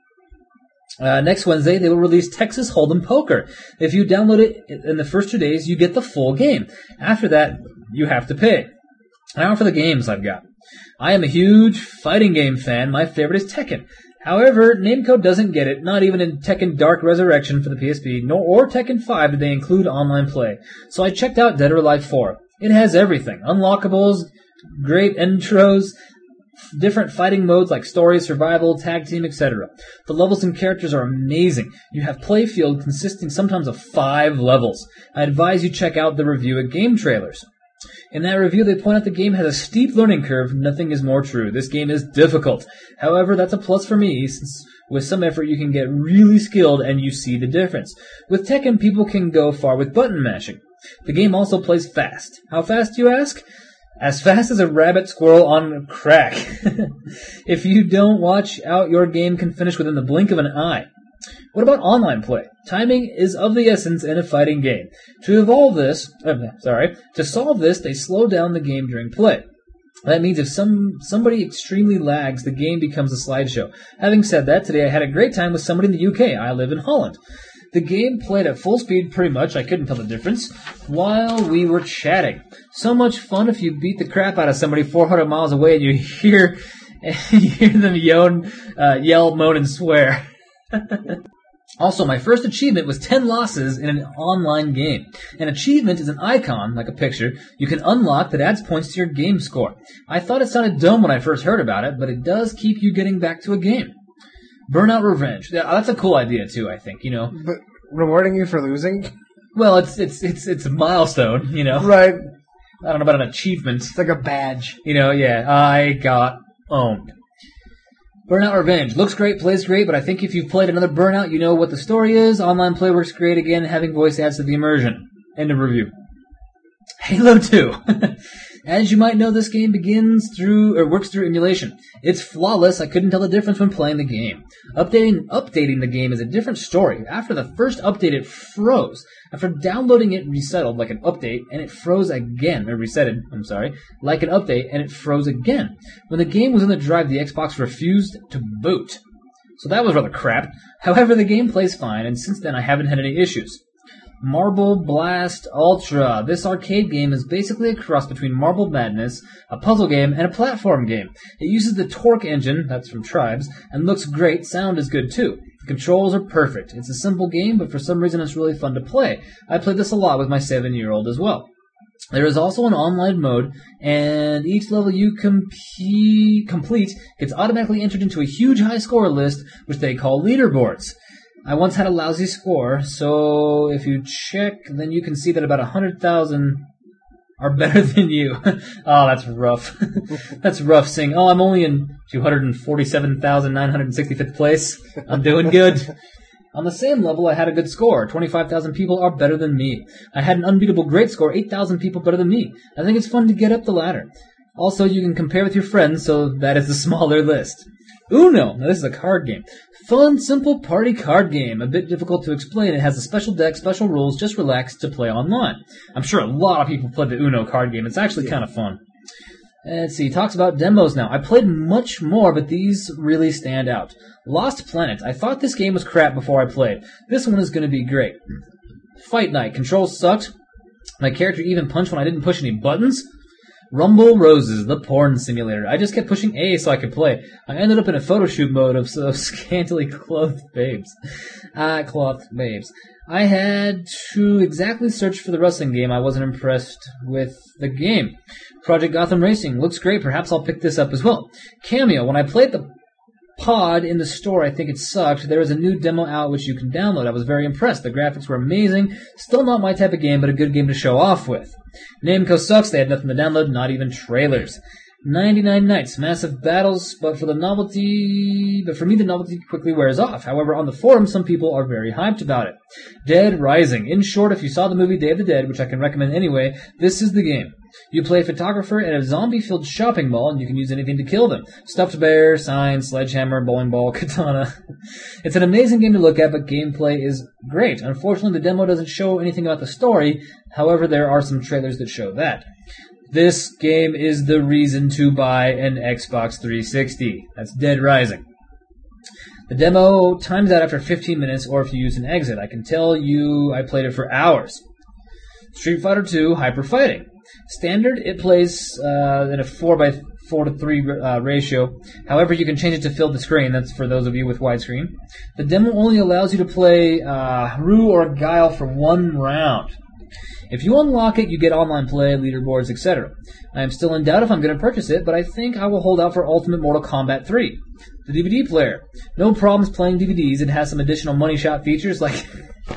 next Wednesday, they will release Texas Hold'em Poker. If you download it in the first 2 days, you get the full game. After that, you have to pay. Now for the games I've got. I am a huge fighting game fan. My favorite is Tekken. However, Namco doesn't get it. Not even in Tekken Dark Resurrection for the PSP, or Tekken 5 did they include online play. So I checked out Dead or Alive 4. It has everything. Unlockables, great intros, different fighting modes like story, survival, tag team, etc. The levels and characters are amazing. You have playfield consisting sometimes of 5 levels. I advise you check out the review at Game Trailers. In that review, they point out the game has a steep learning curve. Nothing is more true. This game is difficult. However, that's a plus for me, since with some effort you can get really skilled and you see the difference. With Tekken, people can go far with button mashing. The game also plays fast. How fast, you ask? As fast as a rabbit squirrel on crack. If you don't watch out, your game can finish within the blink of an eye. What about online play? Timing is of the essence in a fighting game. To solve this, they slow down the game during play. That means if somebody extremely lags, the game becomes a slideshow. Having said that, today I had a great time with somebody in the UK. I live in Holland. The game played at full speed pretty much, I couldn't tell the difference, while we were chatting. So much fun if you beat the crap out of somebody 400 miles away and you hear them yell, moan, and swear. Also, my first achievement was 10 losses in an online game. An achievement is an icon, like a picture, you can unlock that adds points to your game score. I thought it sounded dumb when I first heard about it, but it does keep you getting back to a game. Burnout Revenge. That's a cool idea too, I think, But rewarding you for losing? Well, it's a milestone, Right. I don't know about an achievement. It's like a badge. Yeah, I got owned. Burnout Revenge. Looks great, plays great, but I think if you've played another Burnout, you know what the story is. Online play works great again, having voice adds to the immersion. End of review. Halo 2. As you might know, this game works through emulation. It's flawless. I couldn't tell the difference when playing the game. Updating the game is a different story. After the first update, it froze. After downloading it, resettled like an update, and it froze again. Or resetted, like an update, and it froze again. When the game was in the drive, the Xbox refused to boot. So that was rather crap. However, the game plays fine, and since then I haven't had any issues. Marble Blast Ultra. This arcade game is basically a cross between Marble Madness, a puzzle game, and a platform game. It uses the Torque engine, that's from Tribes, and looks great. Sound is good too. The controls are perfect. It's a simple game, but for some reason it's really fun to play. I played this a lot with my 7-year-old as well. There is also an online mode, and each level you complete gets automatically entered into a huge high score list, which they call leaderboards. I once had a lousy score, so if you check, then you can see that about 100,000 are better than you. Oh, that's rough. That's rough saying, I'm only in 247,965th place. I'm doing good. On the same level, I had a good score. 25,000 people are better than me. I had an unbeatable great score. 8,000 people better than me. I think it's fun to get up the ladder. Also, you can compare with your friends, so that is the smaller list. Uno. Now, this is a card game. Fun, simple party card game. A bit difficult to explain. It has a special deck, special rules. Just relax to play online. I'm sure a lot of people play the Uno card game. It's actually kind of fun. Let's see. He talks about demos now. I played much more, but these really stand out. Lost Planet. I thought this game was crap before I played. This one is going to be great. Fight Night. Controls sucked. My character even punched when I didn't push any buttons. Rumble Roses, the porn simulator. I just kept pushing A so I could play. I ended up in a photo shoot mode of scantily clothed babes. Clothed babes. I had to exactly search for the wrestling game. I wasn't impressed with the game. Project Gotham Racing looks great. Perhaps I'll pick this up as well. Cameo. When I played the pod in the store, I think it sucked. There is a new demo out which you can download. I was very impressed. The graphics were amazing. Still not my type of game, but a good game to show off with. Namco sucks. They had nothing to download, not even trailers. 99 Nights, massive battles, but for me the novelty quickly wears off. However, on the forum, some people are very hyped about it. Dead Rising. In short, if you saw the movie Day of the Dead, which I can recommend anyway, this is the game. You play a photographer at a zombie-filled shopping mall, and you can use anything to kill them. Stuffed bear, sign, sledgehammer, bowling ball, katana. It's an amazing game to look at, but gameplay is great. Unfortunately, the demo doesn't show anything about the story. However, there are some trailers that show that. This game is the reason to buy an Xbox 360. That's Dead Rising. The demo times out after 15 minutes, or if you use an exit. I can tell you I played it for hours. Street Fighter 2 Hyper Fighting. Standard, it plays in a 4:3 ratio. However, you can change it to fill the screen. That's for those of you with widescreen. The demo only allows you to play Rue or Guile for one round. If you unlock it, you get online play, leaderboards, etc. I am still in doubt if I'm going to purchase it, but I think I will hold out for Ultimate Mortal Kombat 3. The DVD player. No problems playing DVDs. It has some additional money shot features like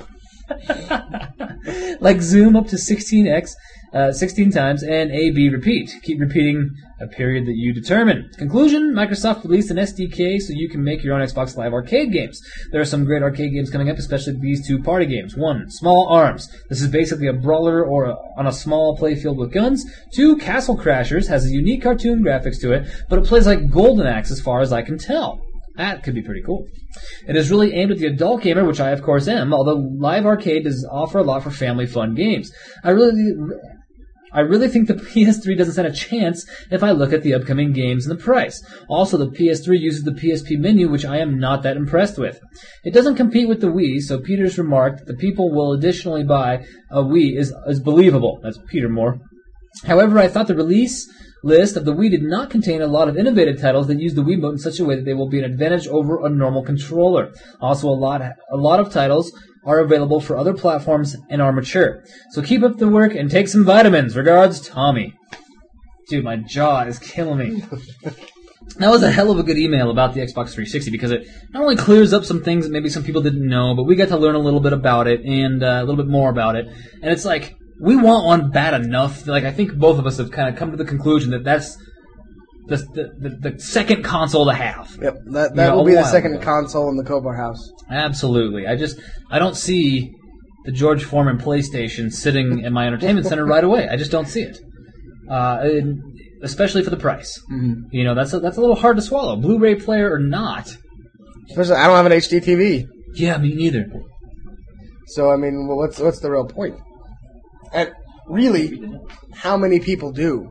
like zoom up to 16x, 16 times, and A-B repeat. Keep repeating a period that you determine. Conclusion, Microsoft released an SDK so you can make your own Xbox Live Arcade games. There are some great arcade games coming up, especially these two party games. 1. Small Arms. This is basically a brawler on a small playfield with guns. 2. Castle Crashers has a unique cartoon graphics to it, but it plays like Golden Axe as far as I can tell. That could be pretty cool. It is really aimed at the adult gamer, which I of course am, although Live Arcade does offer a lot for family fun games. I really think the PS3 doesn't stand a chance if I look at the upcoming games and the price. Also, the PS3 uses the PSP menu, which I am not that impressed with. It doesn't compete with the Wii, so Peter's remark that the people will additionally buy a Wii is believable. That's Peter Moore. However, I thought the release list of the Wii did not contain a lot of innovative titles that use the Wiimote in such a way that they will be an advantage over a normal controller. Also, a lot of titles are available for other platforms and are mature. So keep up the work and take some vitamins. Regards, Tommy. Dude, my jaw is killing me. That was a hell of a good email about the Xbox 360 because it not only clears up some things that maybe some people didn't know, but we got to learn a little bit about it and a little bit more about it. And it's like, we want one bad enough. Like, I think both of us have kind of come to the conclusion that that's the second console to have. Yep, that will be the second console in the Kovar house. Absolutely. I don't see the George Foreman PlayStation sitting in my entertainment center right away. I just don't see it. Especially for the price. Mm-hmm. You know, that's a little hard to swallow. Blu-ray player or not. Especially, I don't have an HD TV. Yeah, me neither. So, I mean, what's the real point? And really, how many people do?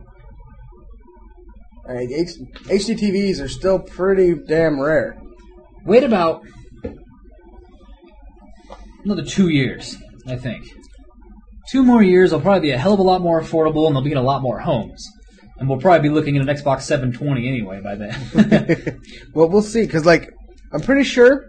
HD TVs are still pretty damn rare. Wait about another 2 years, I think. 2 more years, they'll probably be a hell of a lot more affordable, and they'll be in a lot more homes. And we'll probably be looking at an Xbox 720 anyway by then. Well, we'll see, because, like, I'm pretty sure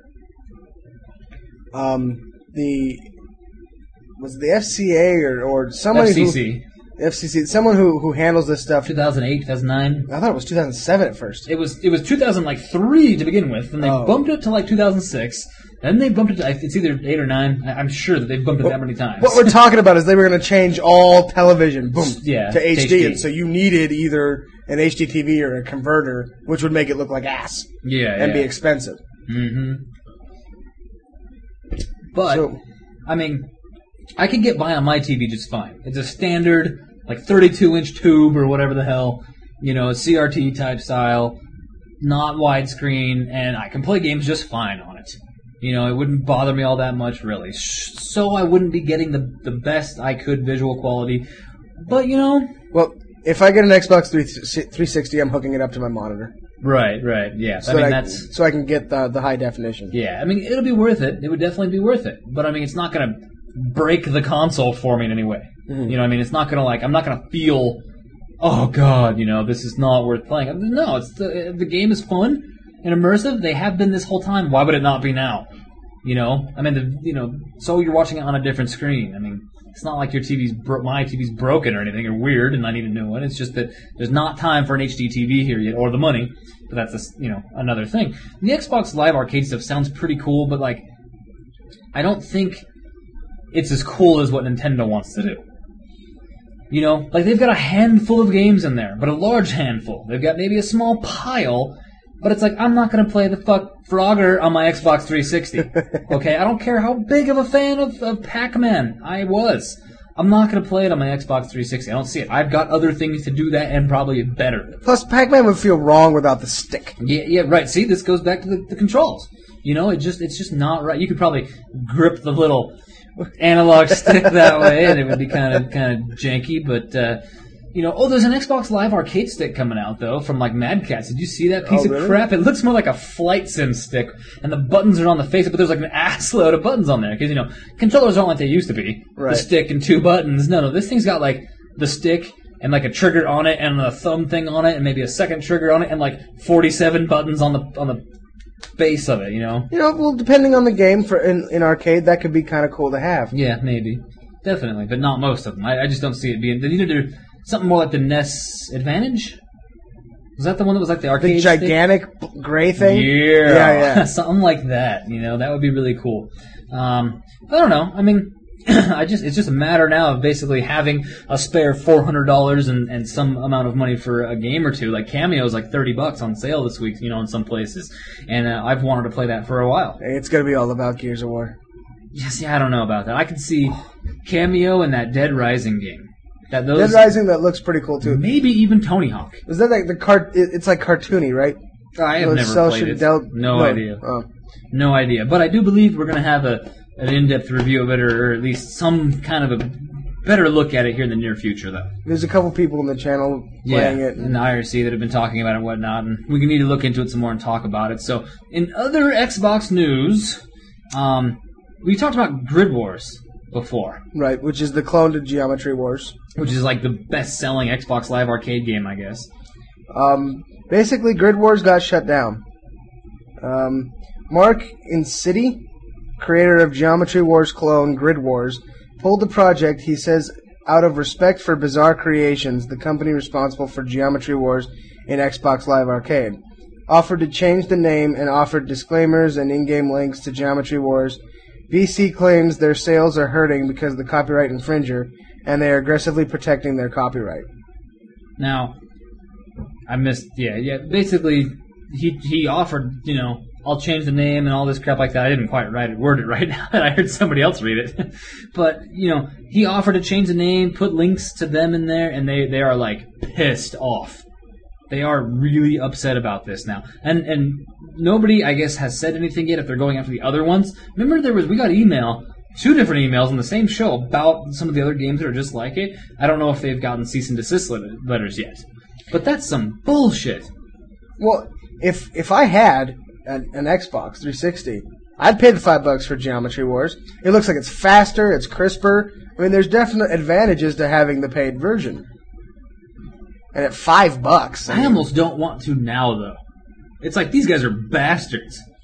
was the FCA or somebody FCC. FCC, someone who handles this stuff. 2008, 2009. I thought it was 2007 at first. It was 2003 to begin with, and they bumped it to like 2006. Then they bumped it to, it's either 8 or 9. I'm sure that they've bumped it that many times. What we're talking about is they were going to change all television, boom, Yeah, to HD. HD. And so you needed either an HD TV or a converter, which would make it look like ass. And be expensive. Mm-hmm. But, So- I mean, I could get by on my TV just fine. It's a standard, like 32-inch tube or whatever the hell, you know, CRT type style, not widescreen, and I can play games just fine on it. You know, it wouldn't bother me all that much, really. So I wouldn't be getting the best I could visual quality. But, you know... Well, if I get an Xbox 360, I'm hooking it up to my monitor. Right, yeah. So I mean, that's... So I can get the high definition. Yeah, I mean, it'll be worth it. It would definitely be worth it. But, I mean, it's not going to break the console for me in any way. Mm-hmm. You know what I mean? It's not going to, like... I'm not going to feel, oh, God, you know, this is not worth playing. No, it's the game is fun and immersive. They have been this whole time. Why would it not be now? You know, I mean, so you're watching it on a different screen. I mean, it's not like your my TV's broken or anything or weird, and I need a new one. It's just that there's not time for an HD TV here yet, or the money. But that's another thing. The Xbox Live Arcade stuff sounds pretty cool, but like, I don't think it's as cool as what Nintendo wants to do. You know, like they've got a handful of games in there, but a large handful. They've got maybe a small pile. But it's like, I'm not going to play the fuck Frogger on my Xbox 360. Okay? I don't care how big of a fan of Pac-Man I was. I'm not going to play it on my Xbox 360. I don't see it. I've got other things to do that and probably better. Plus, Pac-Man would feel wrong without the stick. Yeah, right. See, this goes back to the controls. You know, it's just not right. You could probably grip the little analog stick that way, and it would be kind of janky, but... there's an Xbox Live Arcade stick coming out, though, from, like, Mad Catz. Did you see that piece of crap? It looks more like a Flight Sim stick, and the buttons are on the face, but there's, like, an assload of buttons on there. Because, controllers aren't like they used to be. Right. The stick and 2 buttons. No, this thing's got, like, the stick and, like, a trigger on it and a thumb thing on it and maybe a second trigger on it and, like, 47 buttons on the base of it, well, depending on the game, in arcade, that could be kind of cool to have. Yeah, maybe. Definitely, but not most of them. I just don't see it being... They need to do something more like the NES Advantage? Was that the one that was like the arcade The gigantic gray thing? Yeah. Something like that, that would be really cool. I don't know. I mean, it's just a matter now of basically having a spare $400 and some amount of money for a game or two. Like Cameo is like $30 on sale this week, in some places. And I've wanted to play that for a while. It's going to be all about Gears of War. Yes, I don't know about that. I could see Cameo and that Dead Rising game. Dead Rising, that looks pretty cool too. Maybe even Tony Hawk. Is that like it's like cartoony, right? I have never played it. No idea. Oh. No idea. But I do believe we're going to have an in-depth review of it, or at least some kind of a better look at it here in the near future, though. There's a couple people on the channel playing it. in the IRC that have been talking about it and whatnot, and we need to look into it some more and talk about it. So, in other Xbox news, we talked about Grid Wars before. Right, which is the clone to Geometry Wars. Which is like the best-selling Xbox Live Arcade game, I guess. Basically, Grid Wars got shut down. Mark Inciti, creator of Geometry Wars clone Grid Wars, pulled the project, he says, out of respect for Bizarre Creations, the company responsible for Geometry Wars in Xbox Live Arcade. Offered to change the name and offered disclaimers and in-game links to Geometry Wars. VC claims their sales are hurting because of the copyright infringer, and they are aggressively protecting their copyright. Now, I missed, basically, he offered, I'll change the name and all this crap like that. I didn't quite word it right now, and I heard somebody else read it. But, he offered to change the name, put links to them in there, and they are, like, pissed off. They are really upset about this now. And nobody, I guess, has said anything yet if they're going after the other ones. Remember we got 2 different emails on the same show about some of the other games that are just like it. I don't know if they've gotten cease and desist letters yet. But that's some bullshit. Well, if I had an Xbox 360, I'd pay the $5 for Geometry Wars. It looks like it's faster, it's crisper. I mean, there's definite advantages to having the paid version. And at $5, I almost don't want to now, though. It's like these guys are bastards.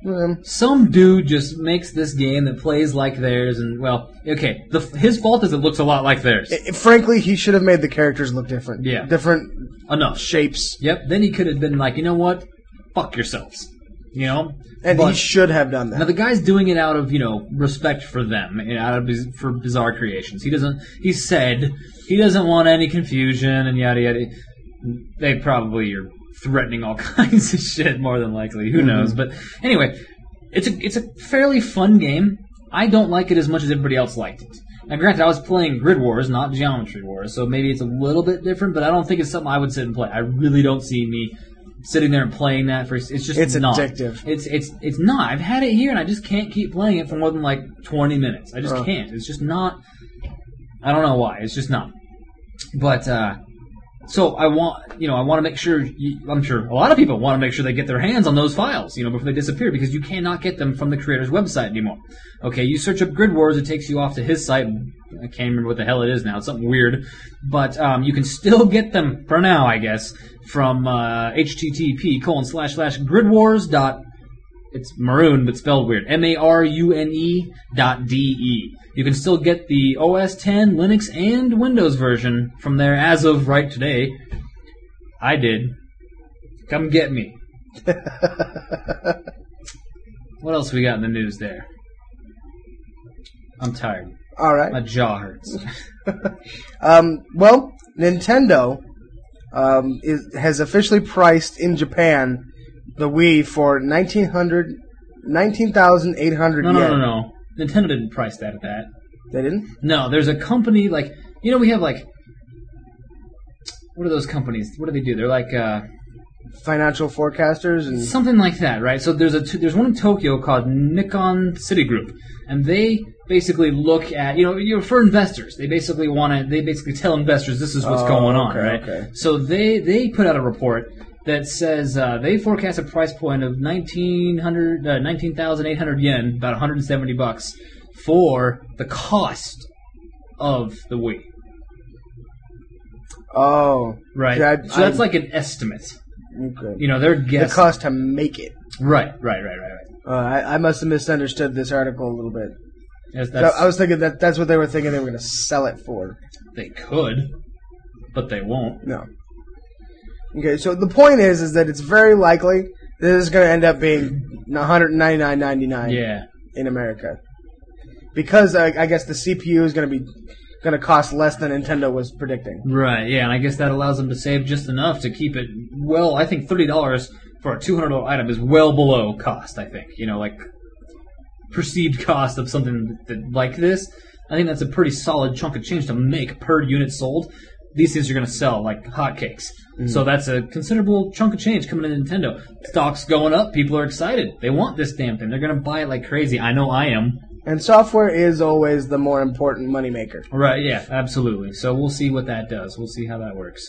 Some dude just makes this game that plays like theirs, and, well, okay, his fault is it looks a lot like theirs. Frankly, he should have made the characters look different. Yeah. Different Enough. shapes. Yep, then he could have been like, you know what? Fuck yourselves. You know? And he should have done that. Now the guy's doing it out of, respect for them, for Bizarre Creations. He said he doesn't want any confusion and yada yada. They probably are threatening all kinds of shit, more than likely. Who knows? But anyway, it's a fairly fun game. I don't like it as much as everybody else liked it. Now granted, I was playing Grid Wars, not Geometry Wars, so maybe it's a little bit different, but I don't think it's something I would sit and play. I really don't see me sitting there and playing that for. It's not addictive. It's not. I've had it here and I just can't keep playing it for more than like 20 minutes. I just can't. It's just not. I don't know why. It's just not. But so I want to make sure. I'm sure a lot of people want to make sure they get their hands on those files, before they disappear, because you cannot get them from the creator's website anymore. Okay, you search up Grid Wars, it takes you off to his site. I can't remember what the hell it is now. It's something weird, but you can still get them for now, I guess, from http://gridwars. It's maroon, but spelled weird. marune.de. You can still get the OS X, Linux, and Windows version from there as of right today. I did. Come get me. What else we got in the news there? I'm tired. All right. My jaw hurts. Well, Nintendo has officially priced in Japan the Wii for $19,800 yen. No. Nintendo didn't price that at that. They didn't? No, there's a company like, we have like, what are those companies? What do they do? They're like financial forecasters and something like that, right? So there's one in Tokyo called Nikon Citigroup, and they basically look at for investors. They basically tell investors this is what's going on, right? Okay. So they put out a report that says they forecast a price point of 19,800 yen, about $170 for the cost of the Wii. Oh, right. So that's like an estimate. Okay. They're guessing the cost to make it. Right. I must have misunderstood this article a little bit. Yes, So I was thinking that's what they were thinking they were going to sell it for. They could, but they won't. No. Okay, so the point is that it's very likely this is going to end up being $199.99 in America. Because I guess the CPU is going to cost less than Nintendo was predicting. Right, yeah, and I guess that allows them to save just enough to keep it, well, I think $30 for a $200 item is well below cost, I think. Like perceived cost of something like this. I think that's a pretty solid chunk of change to make per unit sold. These things are going to sell like hotcakes. Mm-hmm. So that's a considerable chunk of change coming to Nintendo. Stock's going up. People are excited. They want this damn thing. They're going to buy it like crazy. I know I am. And software is always the more important moneymaker. Right, yeah, absolutely. So we'll see what that does. We'll see how that works.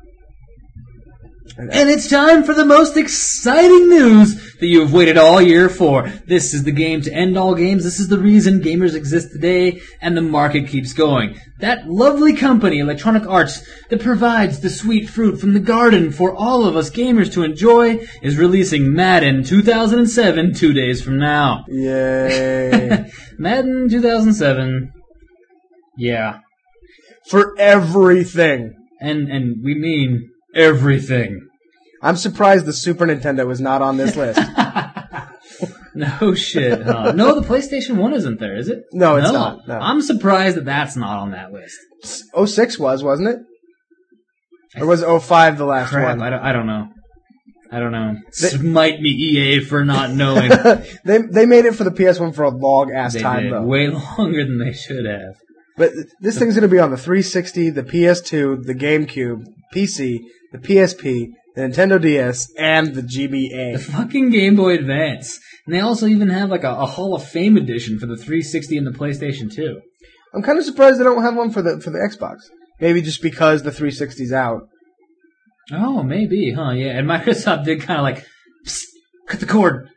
And it's time for the most exciting news that you have waited all year for. This is the game to end all games. This is the reason gamers exist today, and the market keeps going. That lovely company, Electronic Arts, that provides the sweet fruit from the garden for all of us gamers to enjoy, is releasing Madden 2007 2 days from now. Yay. Madden 2007. Yeah. For everything. And we mean everything. I'm surprised the Super Nintendo is not on this list. No shit, huh? No, the PlayStation 1 isn't there, is it? No, it's not. No. I'm surprised that that's not on that list. 06 wasn't it? Or was 05 the last one? I don't know. Smite me, EA, for not knowing. They made it for the PS1 for a long-ass time, did. though. Way longer than they should have. But this thing's going to be on the 360, the PS2, the GameCube, PC, the PSP, the Nintendo DS, and the GBA. The fucking Game Boy Advance. And they also even have like a Hall of Fame edition for the 360 and the PlayStation 2. I'm kind of surprised they don't have one for the Xbox. Maybe just because the 360's out. Oh, maybe, huh? Yeah, and Microsoft did kind of like, psst, cut the cord!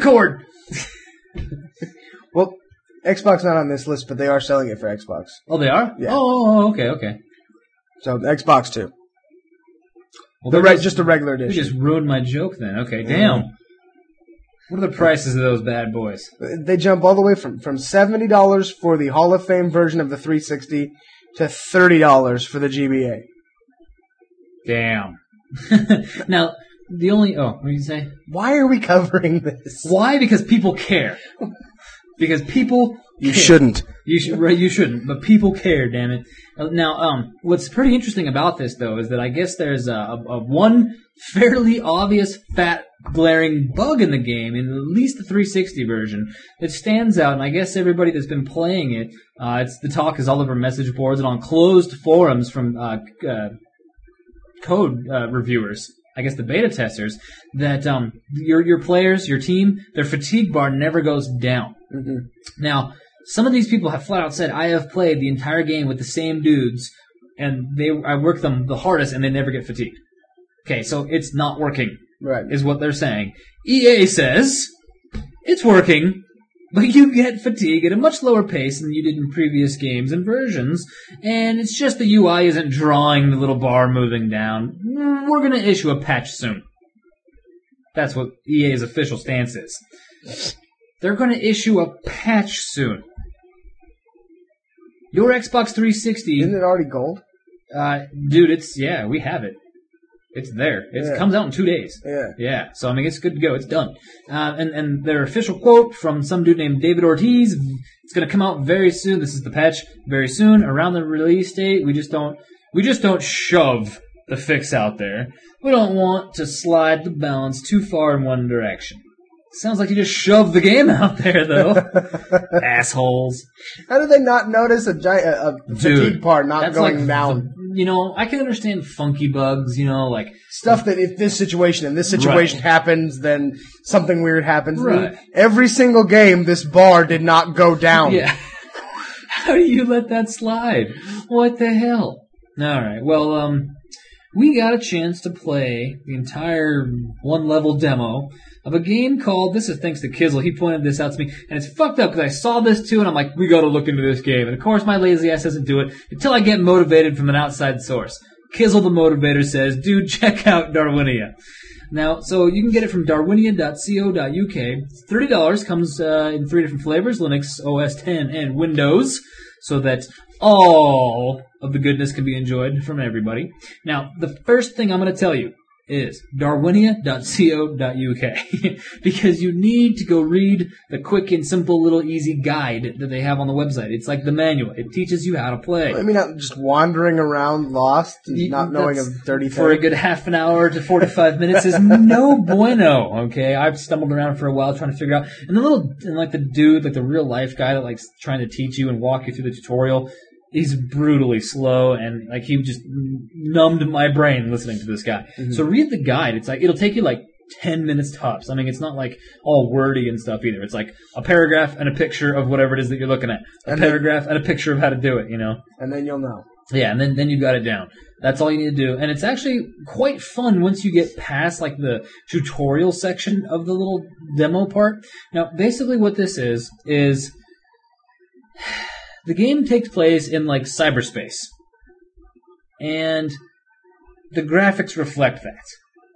Well, Xbox not on this list, but they are selling it for Xbox. Oh, they are? Yeah. Oh, okay. So, Xbox too. Well, Just a regular edition. You just ruined my joke then. Okay, damn. What are the prices of those bad boys? They jump all the way from $70 for the Hall of Fame version of the 360 to $30 for the GBA. Damn. Now, the only... what did you say? Why are we covering this? Why? Because people care. Because people You care. shouldn't. You shouldn't, but people care, damn it. Now, what's pretty interesting about this, though, is that I guess there's a one fairly obvious, fat, glaring bug in the game, in at least the 360 version, that stands out, and I guess everybody that's been playing it, the talk is all over message boards and on closed forums from code reviewers, I guess the beta testers, that your players, your team, their fatigue bar never goes down. Mm-hmm. Now, some of these people have flat out said, I have played the entire game with the same dudes, and I work them the hardest, and they never get fatigued. Okay, so it's not working, Right. is what they're saying. EA says, it's working, but you get fatigue at a much lower pace than you did in previous games and versions, and it's just the UI isn't drawing the little bar moving down. We're going to issue a patch soon. That's what EA's official stance is. They're going to issue a patch soon. Your Xbox 360... Isn't it already gold? Dude, we have it. It's there. It comes out in 2 days. Yeah. Yeah. So, I mean, it's good to go. It's done. And their official quote from some dude named David Ortiz, it's going to come out very soon. This is the patch very soon, around the release date. We just don't shove the fix out there. We don't want to slide the balance too far in one direction. Sounds like you just shoved the game out there, though. Assholes. How did they not notice a fatigue bar not going like down? I can understand funky bugs, like... Stuff that if this situation happens, then something weird happens. Right. Every single game, this bar did not go down. Yeah. How do you let that slide? What the hell? Alright, well, we got a chance to play the entire one-level demo of a game called, this is thanks to Kizzle, he pointed this out to me, and it's fucked up because I saw this too and I'm like, we gotta look into this game. And of course my lazy ass doesn't do it until I get motivated from an outside source. Kizzle the motivator says, dude, check out Darwinia. Now, so you can get it from darwinia.co.uk. It's $30, comes in 3 different flavors, Linux, OS X, and Windows, so that all of the goodness can be enjoyed from everybody. Now, the first thing I'm going to tell you is darwinia.co.uk because you need to go read the quick and simple little easy guide that they have on the website. It's like the manual. It teaches you how to play. I mean, not just wandering around lost, not knowing a dirty thing. For a good half an hour to 45 minutes is no bueno, okay? I've stumbled around for a while trying to figure out. And the dude, like the real life guy that likes trying to teach you and walk you through the tutorial, he's brutally slow, and like he just numbed my brain listening to this guy. Mm-hmm. So read the guide. It's like it'll take you like 10 minutes tops. I mean, it's not like all wordy and stuff either. It's like a paragraph and a picture of whatever it is that you're looking at. And a picture of how to do it, And then you'll know. Yeah, and then you've got it down. That's all you need to do. And it's actually quite fun once you get past like the tutorial section of the little demo part. Now, basically what this is the game takes place in, like, cyberspace. And the graphics reflect that.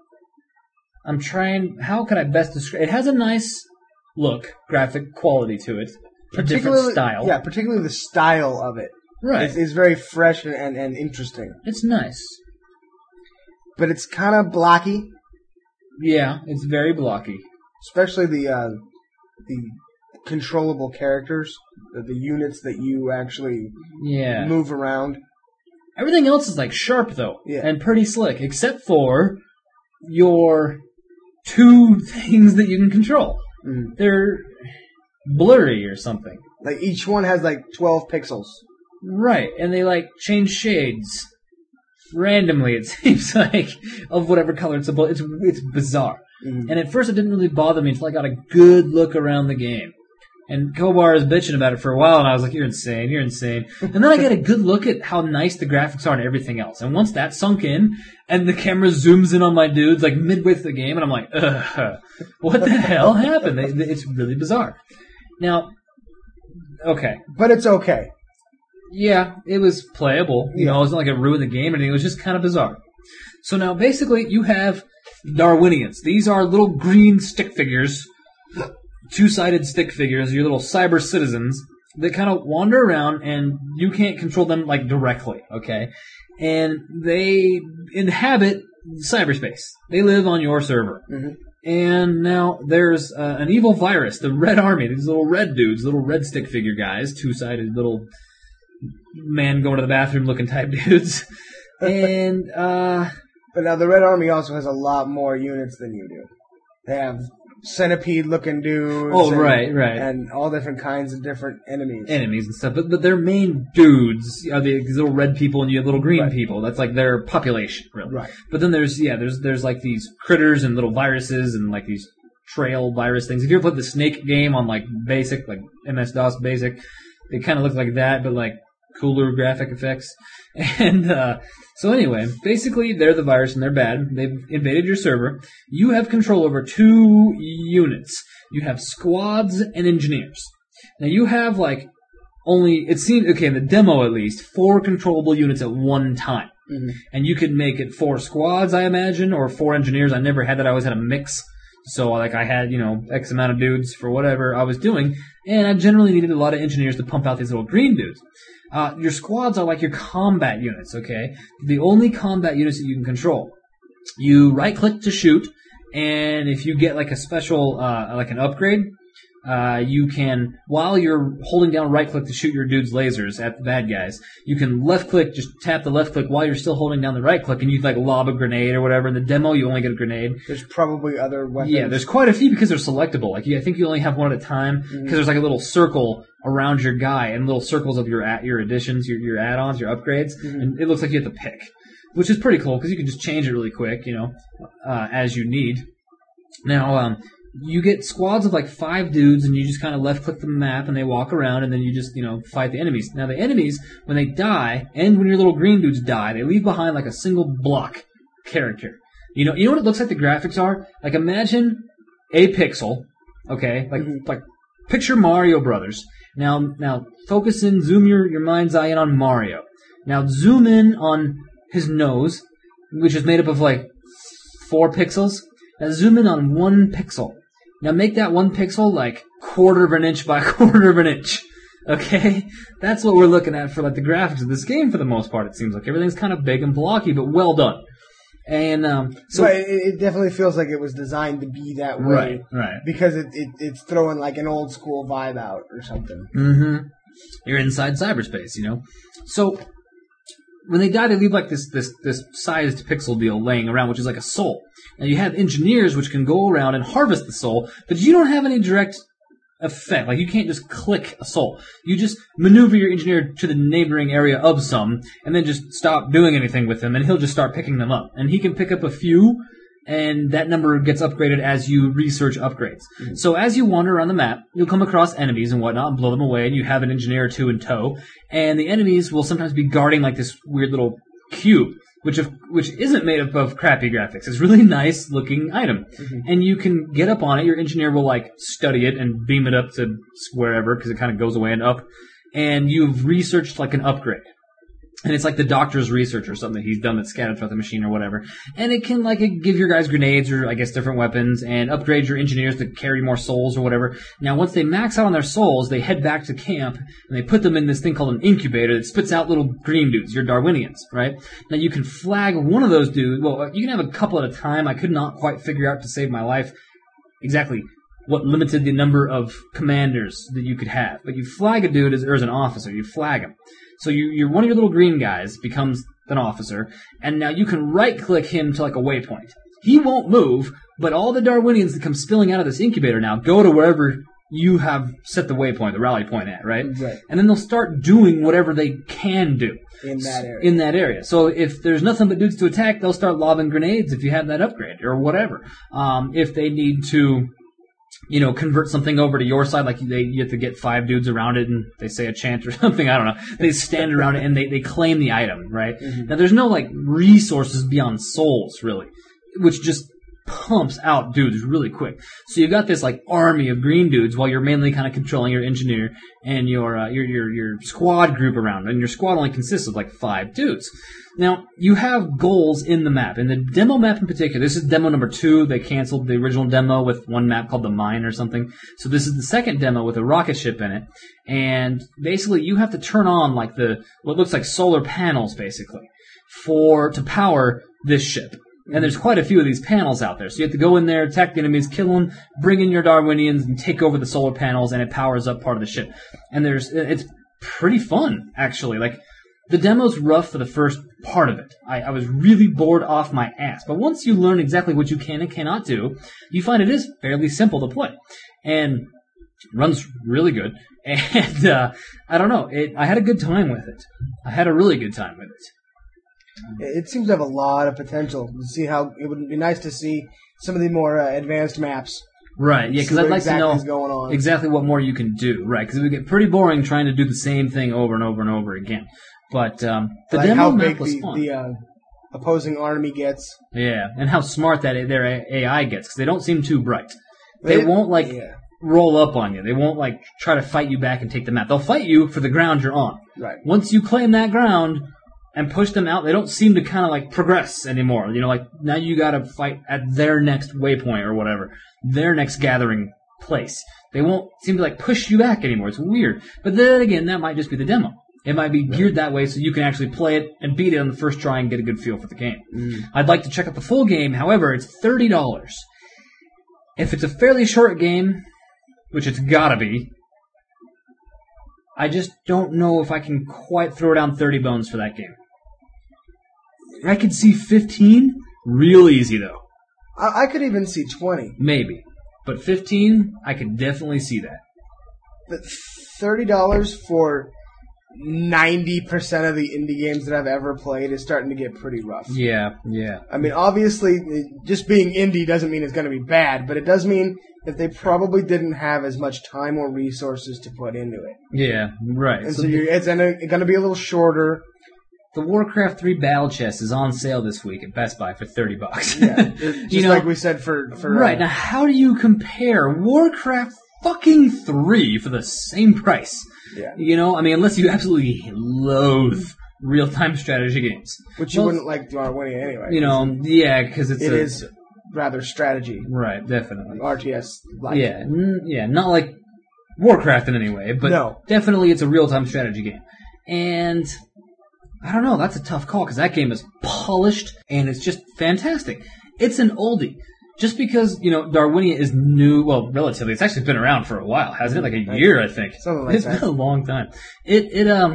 How can I best describe it? Has a nice look, graphic quality to it. A different style. Yeah, particularly the style of it. Right. It's very fresh and interesting. It's nice. But it's kind of blocky. Yeah, it's very blocky. Especially the controllable characters, the units that you actually move around. Everything else is like sharp though, and pretty slick, except for your 2 things that you can control. Mm. They're blurry or something. Like each one has like 12 pixels. Right, and they like change shades randomly. It seems like of whatever color it's bizarre. Mm. And at first it didn't really bother me until I got a good look around the game. And Kobar was bitching about it for a while, and I was like, you're insane. And then I get a good look at how nice the graphics are and everything else. And once that sunk in, and the camera zooms in on my dudes, like, midway through the game, and I'm like, what the hell happened? It's really bizarre. Now, okay. But it's okay. Yeah, it was playable. It was not like it ruined the game or anything. It was just kind of bizarre. So now, basically, you have Darwinians. These are little green stick figures two-sided stick figures, your little cyber citizens, that kind of wander around, and you can't control them, like, directly, okay? And they inhabit cyberspace. They live on your server. Mm-hmm. And now there's an evil virus, the Red Army, these little red dudes, little red stick figure guys, two-sided little man going to the bathroom looking type dudes. And, But now the Red Army also has a lot more units than you do. They have centipede-looking dudes. Oh, and, right. And all different kinds of different enemies. And stuff. But their main dudes are these little red people and you have little green people. That's like their population, really. Right. But then there's like these critters and little viruses and like these trail virus things. If you ever played the Snake game on like basic, like MS-DOS basic, they kind of look like that, but like cooler graphic effects. And so anyway, basically they're the virus and they're bad. They've invaded your server. You have control over 2 units. You have squads and engineers. Now you have like only, it seems, okay, in the demo at least, 4 controllable units at one time. Mm-hmm. And you could make it 4 squads, I imagine, or 4 engineers. I never had that. I always had a mix. So like I had, X amount of dudes for whatever I was doing. And I generally needed a lot of engineers to pump out these little green dudes. Your squads are like your combat units, okay? The only combat units that you can control. You right-click to shoot, and if you get like a special, like an upgrade, you can, while you're holding down right-click to shoot your dude's lasers at the bad guys, you can left-click, just tap the left-click while you're still holding down the right-click, and you like lob a grenade or whatever. In the demo, you only get a grenade. There's probably other weapons. Yeah, there's quite a few because they're selectable. Like, I think you only have one at a time because there's like a little circle around your guy and little circles of your additions, your add-ons, your upgrades, and it looks like you have to pick, which is pretty cool because you can just change it really quick, as you need. Now, you get squads of like 5 dudes, and you just kind of left-click the map, and they walk around, and then you just, fight the enemies. Now, the enemies, when they die, and when your little green dudes die, they leave behind like a single block character. You know what it looks like the graphics are? Like, imagine a pixel, okay? Like picture Mario Brothers. Now, focus in, zoom your mind's eye in on Mario. Now, zoom in on his nose, which is made up of like 4 pixels. Now, zoom in on 1 pixel. Now, make that 1 pixel like 1/4 of an inch by 1/4 of an inch. Okay? That's what we're looking at for like the graphics of this game for the most part, it seems like. Everything's kind of big and blocky, but well done. And so Right, it definitely feels like it was designed to be that way. Right. Because it's throwing like an old school vibe out or something. Mm-hmm. You're inside cyberspace, So when they die, they leave like this sized pixel deal laying around, which is like a soul. Now you have engineers which can go around and harvest the soul, but you don't have any direct effect. Like, you can't just click a soul. You just maneuver your engineer to the neighboring area of some, and then just stop doing anything with him, and he'll just start picking them up. And he can pick up a few, and that number gets upgraded as you research upgrades. Mm-hmm. So as you wander around the map, you'll come across enemies and whatnot, and blow them away, and you have an engineer or 2 in tow. And the enemies will sometimes be guarding like this weird little cube, which isn't made up of crappy graphics. It's a really nice looking item. Mm-hmm. And you can get up on it. Your engineer will like study it and beam it up to wherever, because it kind of goes away and up. And you've researched like an upgrade. And it's like the doctor's research or something he's done that's scattered throughout the machine or whatever. And it can like give your guys grenades or I guess different weapons and upgrade your engineers to carry more souls or whatever. Now once they max out on their souls, they head back to camp and they put them in this thing called an incubator that spits out little green dudes, your Darwinians, right? Now you can flag one of those dudes. Well, you can have a couple at a time. I could not quite figure out to save my life exactly what limited the number of commanders that you could have. But you flag a dude as an officer. You flag him. So you're one of your little green guys becomes an officer, and now you can right-click him to like a waypoint. He won't move, but all the Darwinians that come spilling out of this incubator now go to wherever you have set the waypoint, the rally point at, right? Right. And then they'll start doing whatever they can do. In that area. In that area. So if there's nothing but dudes to attack, they'll start lobbing grenades if you have that upgrade, or whatever. If they need to convert something over to your side, like you have to get 5 dudes around it and they say a chant or something, I don't know. They stand around it and they claim the item, right? Mm-hmm. Now there's no like resources beyond souls, really, which just pumps out dudes really quick. So you've got this like army of green dudes while you're mainly kind of controlling your engineer and your squad group around. And your squad only consists of like 5 dudes. Now, you have goals in the map. In the demo map in particular, this is demo number 2. They canceled the original demo with one map called the Mine or something. So this is the second demo with a rocket ship in it. And basically you have to turn on like what looks like solar panels basically to power this ship. And there's quite a few of these panels out there. So you have to go in there, attack the enemies, kill them, bring in your Darwinians, and take over the solar panels, and it powers up part of the ship. And it's pretty fun, actually. Like, the demo's rough for the first part of it. I was really bored off my ass. But once you learn exactly what you can and cannot do, you find it is fairly simple to play. And runs really good. And, I don't know, I had a good time with it. I had a really good time with it. It seems to have a lot of potential. To see how it would be nice to see some of the more advanced maps. Right, yeah, because I'd like to know going on. exactly what more you can do. Right, because it would get pretty boring trying to do the same thing over and over and over again. But the like demo how map big was fun. the opposing army gets. Yeah, and how smart their AI gets, because they don't seem too bright. They won't roll up on you. They won't try to fight you back and take the map. They'll fight you for the ground you're on. Right. Once you claim that ground and push them out, they don't seem to kind of progress anymore. You know, now you gotta fight at their next waypoint or whatever, their next gathering place. They won't seem to push you back anymore. It's weird. But then again, that might just be the demo. It might be geared that way so you can actually play it and beat it on the first try and get a good feel for the game. I'd like to check out the full game. However, it's $30. If it's a fairly short game, which it's gotta be, I just don't know if I can quite throw down 30 bones for that game. I could see 15 real easy, though. I could even see 20. Maybe. But 15, I could definitely see that. But $30 for 90% of the indie games that I've ever played is starting to get pretty rough. Yeah, yeah. I mean, obviously, just being indie doesn't mean it's going to be bad, but it does mean that they probably didn't have as much time or resources to put into it. Yeah, right. And so it's going to be a little shorter. The Warcraft 3 Battle Chest is on sale this week at Best Buy for $30. Yeah, just like we said for right, now how do you compare Warcraft fucking 3 for the same price? Yeah. You know, I mean, unless you absolutely loathe real-time strategy games. Which you wouldn't like Darwinian anyway. You know, yeah, because it is rather strategy. Right, definitely. RTS-like. Yeah, yeah, not like Warcraft in any way, but definitely it's a real-time strategy game. And I don't know, that's a tough call, because that game is polished, and it's just fantastic. It's an oldie. Just because, you know, Darwinia is new, well, relatively, it's actually been around for a while, hasn't it? Like a year, I think. Something like that. It's been a long time. Just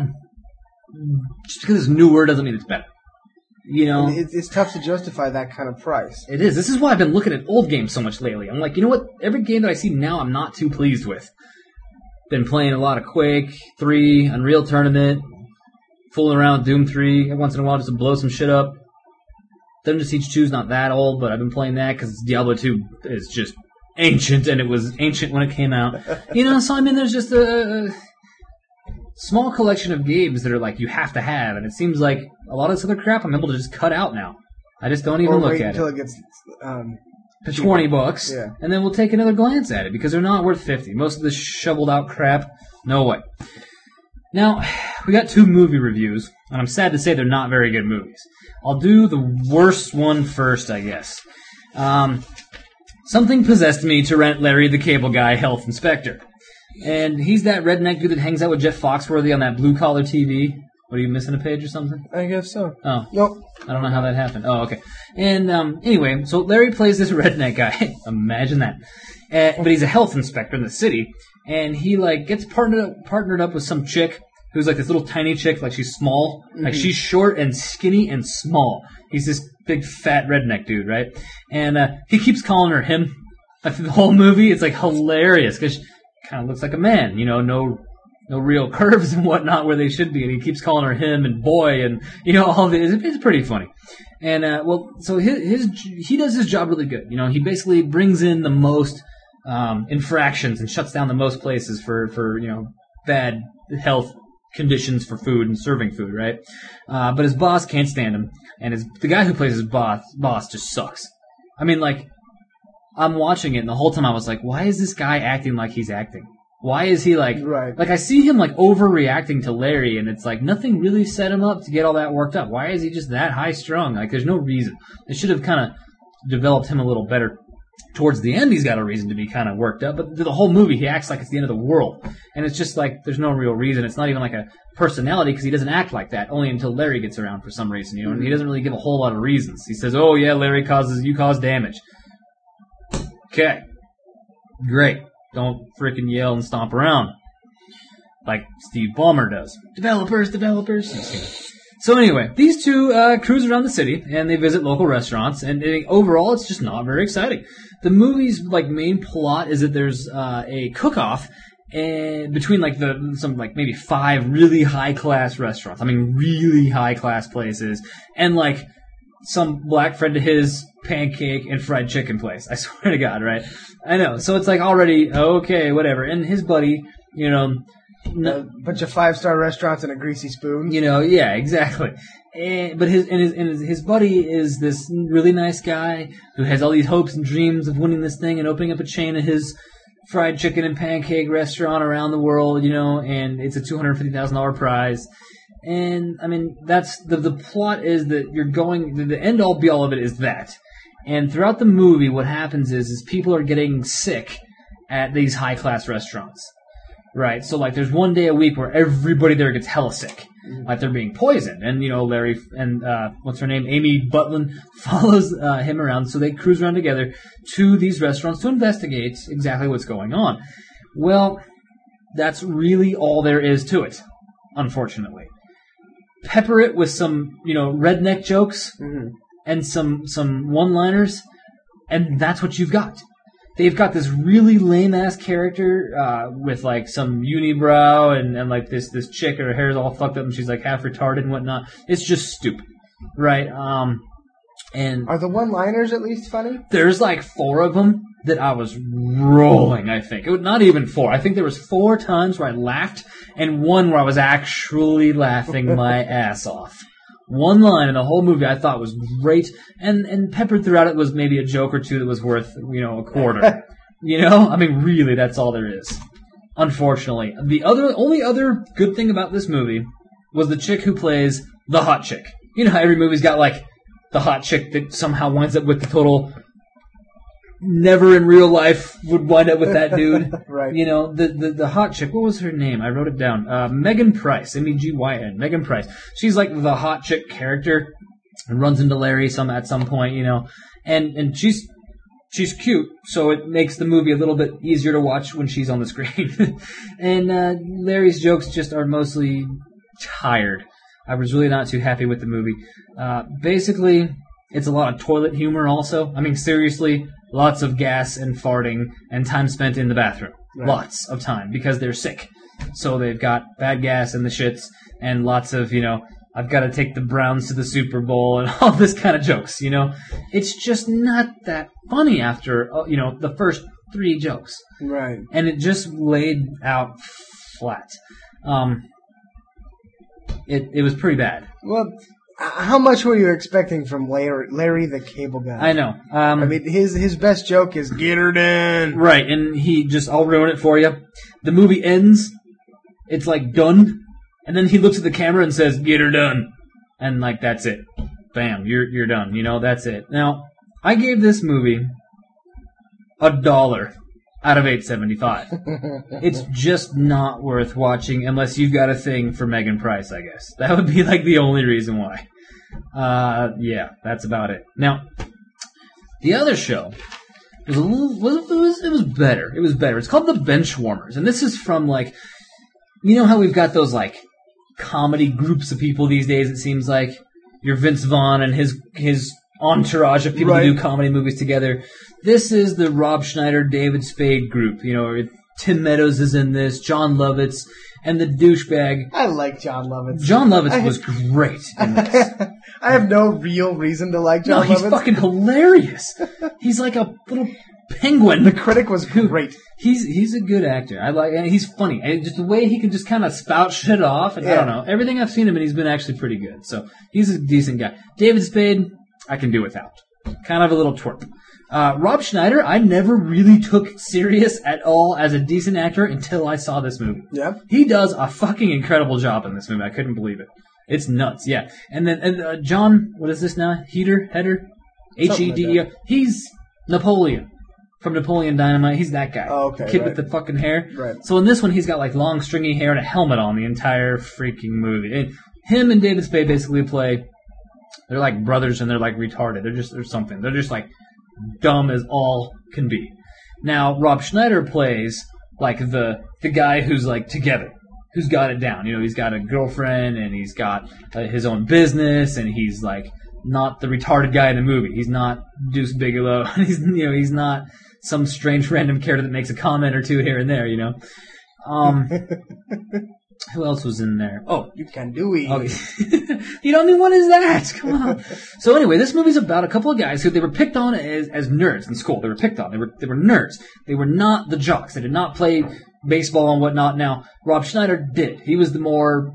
because it's newer doesn't mean it's better. You know? It's tough to justify that kind of price. It is. This is why I've been looking at old games so much lately. I'm like, you know what? Every game that I see now, I'm not too pleased with. Been playing a lot of Quake 3, Unreal Tournament, fooling around with Doom 3 every once in a while just to blow some shit up. Thunder Siege 2 is not that old, but I've been playing that because Diablo 2 is just ancient, and it was ancient when it came out. You know, so I mean, there's just a small collection of games that are like you have to have, and it seems like a lot of this other crap I'm able to just cut out now. I just don't even look at until it. It gets For $20, yeah. And then we'll take another glance at it because they're not worth $50. Most of this shoveled out crap, no way. Now, we got 2 movie reviews, and I'm sad to say they're not very good movies. I'll do the worst one first, I guess. Something possessed me to rent Larry the Cable Guy Health Inspector. And he's that redneck dude that hangs out with Jeff Foxworthy on that blue-collar TV. What, are you missing a page or something? I guess so. Oh. Nope. I don't know how that happened. Oh, okay. And anyway, so Larry plays this redneck guy. Imagine that. But he's a health inspector in the city. And he gets partnered up with some chick who's like this little tiny chick, like she's small. Mm-hmm. Like she's short and skinny and small. He's this big fat redneck dude, right? And he keeps calling her him. Like the whole movie, it's like hilarious because she kind of looks like a man, you know, no real curves and whatnot where they should be. And he keeps calling her him and boy and, you know, all this. It's pretty funny. And, so he does his job really good. You know, he basically brings in the most infractions and shuts down the most places for you know, bad health conditions for food and serving food, right? But his boss can't stand him, and the guy who plays his boss just sucks. I mean, I'm watching it, and the whole time I was like, why is this guy acting like he's acting? Why is he like, Right. like I see him like overreacting to Larry, and it's like nothing really set him up to get all that worked up. Why is he just that high strung? Like there's no reason. They should have kind of developed him a little better. Towards the end, he's got a reason to be kind of worked up, but the whole movie, he acts like it's the end of the world. And it's just like, there's no real reason. It's not even like a personality, because he doesn't act like that, only until Larry gets around for some reason, you know, and he doesn't really give a whole lot of reasons. He says, oh yeah, Larry you cause damage. Okay. Great. Don't freaking yell and stomp around. Like Steve Ballmer does. Developers. So anyway, these two cruise around the city, and they visit local restaurants, and overall, it's just not very exciting. The movie's like main plot is that there's a cook-off between like some like maybe 5 really high-class restaurants. I mean, really high-class places, and like some black friend of his pancake and fried chicken place. I swear to God, right? I know. So it's like already, okay, whatever. And his buddy, you know... A bunch of 5-star restaurants and a greasy spoon. You know, yeah, exactly. But his buddy is this really nice guy who has all these hopes and dreams of winning this thing and opening up a chain of his fried chicken and pancake restaurant around the world, you know, and it's a $250,000 prize. And, I mean, that's the plot is that you're going, the end all be all of it is that. And throughout the movie, what happens is people are getting sick at these high-class restaurants. Right, so like there's one day a week where everybody there gets hella sick. Like they're being poisoned. And, you know, Larry and, what's her name? Amy Butlin follows him around. So they cruise around together to these restaurants to investigate exactly what's going on. Well, that's really all there is to it, unfortunately. Pepper it with some, you know, redneck jokes and some one-liners, and that's what you've got. They've got this really lame-ass character with, like, some unibrow and like, this chick, her hair's all fucked up and she's, like, half retarded and whatnot. It's just stupid, right? And Are the one-liners at least funny? there's, like, 4 of them that I was rolling, I think. Not even 4. I think there was 4 times where I laughed and 1 where I was actually laughing my ass off. One line in the whole movie I thought was great, and peppered throughout it was maybe a joke or two that was worth, you know, a quarter. You know? I mean, really, that's all there is. Unfortunately. The only other good thing about this movie was the chick who plays the hot chick. You know how every movie's got, like, the hot chick that somehow winds up with the total... Never in real life would wind up with that dude. Right. You know, the hot chick, what was her name? I wrote it down. Megan Price. M-E-G-Y-N. Megan Price. She's like the hot chick character and runs into Larry at some point, you know. And she's cute, so it makes the movie a little bit easier to watch when she's on the screen. And Larry's jokes just are mostly tired. I was really not too happy with the movie. Basically, it's a lot of toilet humor also. I mean, seriously, lots of gas and farting and time spent in the bathroom. Right. Lots of time, because they're sick. So they've got bad gas in the shits and lots of, you know, I've got to take the Browns to the Super Bowl and all this kind of jokes, you know. It's just not that funny after, you know, the first 3 jokes. Right. And it just laid out flat. It was pretty bad. Well, how much were you expecting from Larry the Cable Guy? I know. I mean, his best joke is "Get her done." Right, and I'll ruin it for you. The movie ends, it's like done, and then he looks at the camera and says, "Get her done," and like that's it. Bam, you're done. You know, that's it. Now, I gave this movie $1 out of $8.75. It's just not worth watching unless you've got a thing for Megan Price, I guess. That would be like the only reason why. Yeah, that's about it. Now, the other show was better. It was better. It's called The Benchwarmers, and this is from like, you know how we've got those like comedy groups of people these days. It seems like your Vince Vaughn and his entourage of people who do comedy movies together. This is the Rob Schneider, David Spade group. You know, Tim Meadows is in this, John Lovitz, and the douchebag. I like John Lovitz. John Lovitz was great in this. I have no real reason to like John Lovitz. No, he's fucking hilarious. He's like a little penguin. The critic was great. He's a good actor. And he's funny. And just the way he can just kind of spout shit off. And I don't know. Everything I've seen him in, he's been actually pretty good. So he's a decent guy. David Spade, I can do without. Kind of a little twerp. Rob Schneider, I never really took serious at all as a decent actor until I saw this movie. Yep. He does a fucking incredible job in this movie. I couldn't believe it. It's nuts, yeah. And then John, what is this now? Heder? H-E-D-E-R. Like He's Napoleon from Napoleon Dynamite. He's that guy. Oh, okay, Kid right. with the fucking hair. Right. So in this one, he's got like long stringy hair and a helmet on the entire freaking movie. And him and David Spade basically play. They're like brothers and they're like retarded. They're something. They're just like dumb as all can be. Now Rob Schneider plays like the guy who's like together, who's got it down. You know, he's got a girlfriend and he's got his own business and he's like not the retarded guy in the movie. He's not Deuce Bigalow. He's not some strange random character that makes a comment or two here and there. Who else was in there? Oh, You can do it. okay. You know, I mean, what is that? Come on. So anyway, this movie's about a couple of guys who they were picked on as nerds in school. They were picked on. They were nerds. They were not the jocks. They did not play baseball and whatnot. Now, Rob Schneider did. He was the more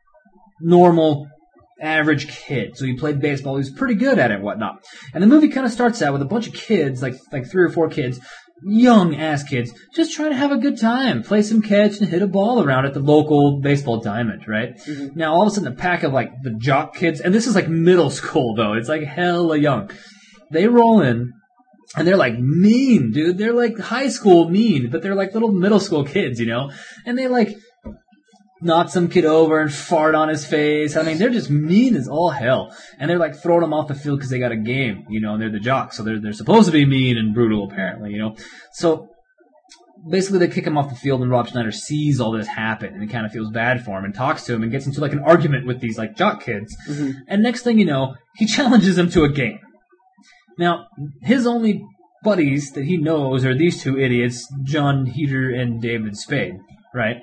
normal, average kid. So he played baseball. He was pretty good at it and whatnot. And the movie kind of starts out with a bunch of kids, like 3 or 4 kids, young ass kids, just trying to have a good time, play some catch and hit a ball around at the local baseball diamond, right? Mm-hmm. Now all of a sudden a pack of like the jock kids, and this is like middle school though, it's like hella young. They roll in and they're like mean, dude. They're like high school mean, but they're like little middle school kids, and they like knock some kid over and fart on his face. I mean, they're just mean as all hell. And they're like throwing him off the field because they got a game, and they're the jocks. So they're supposed to be mean and brutal, apparently, So basically they kick him off the field and Rob Schneider sees all this happen and he kind of feels bad for him and talks to him and gets into like an argument with these like jock kids. Mm-hmm. And next thing you know, he challenges him to a game. Now, his only buddies that he knows are these 2 idiots, John Heder and David Spade, right?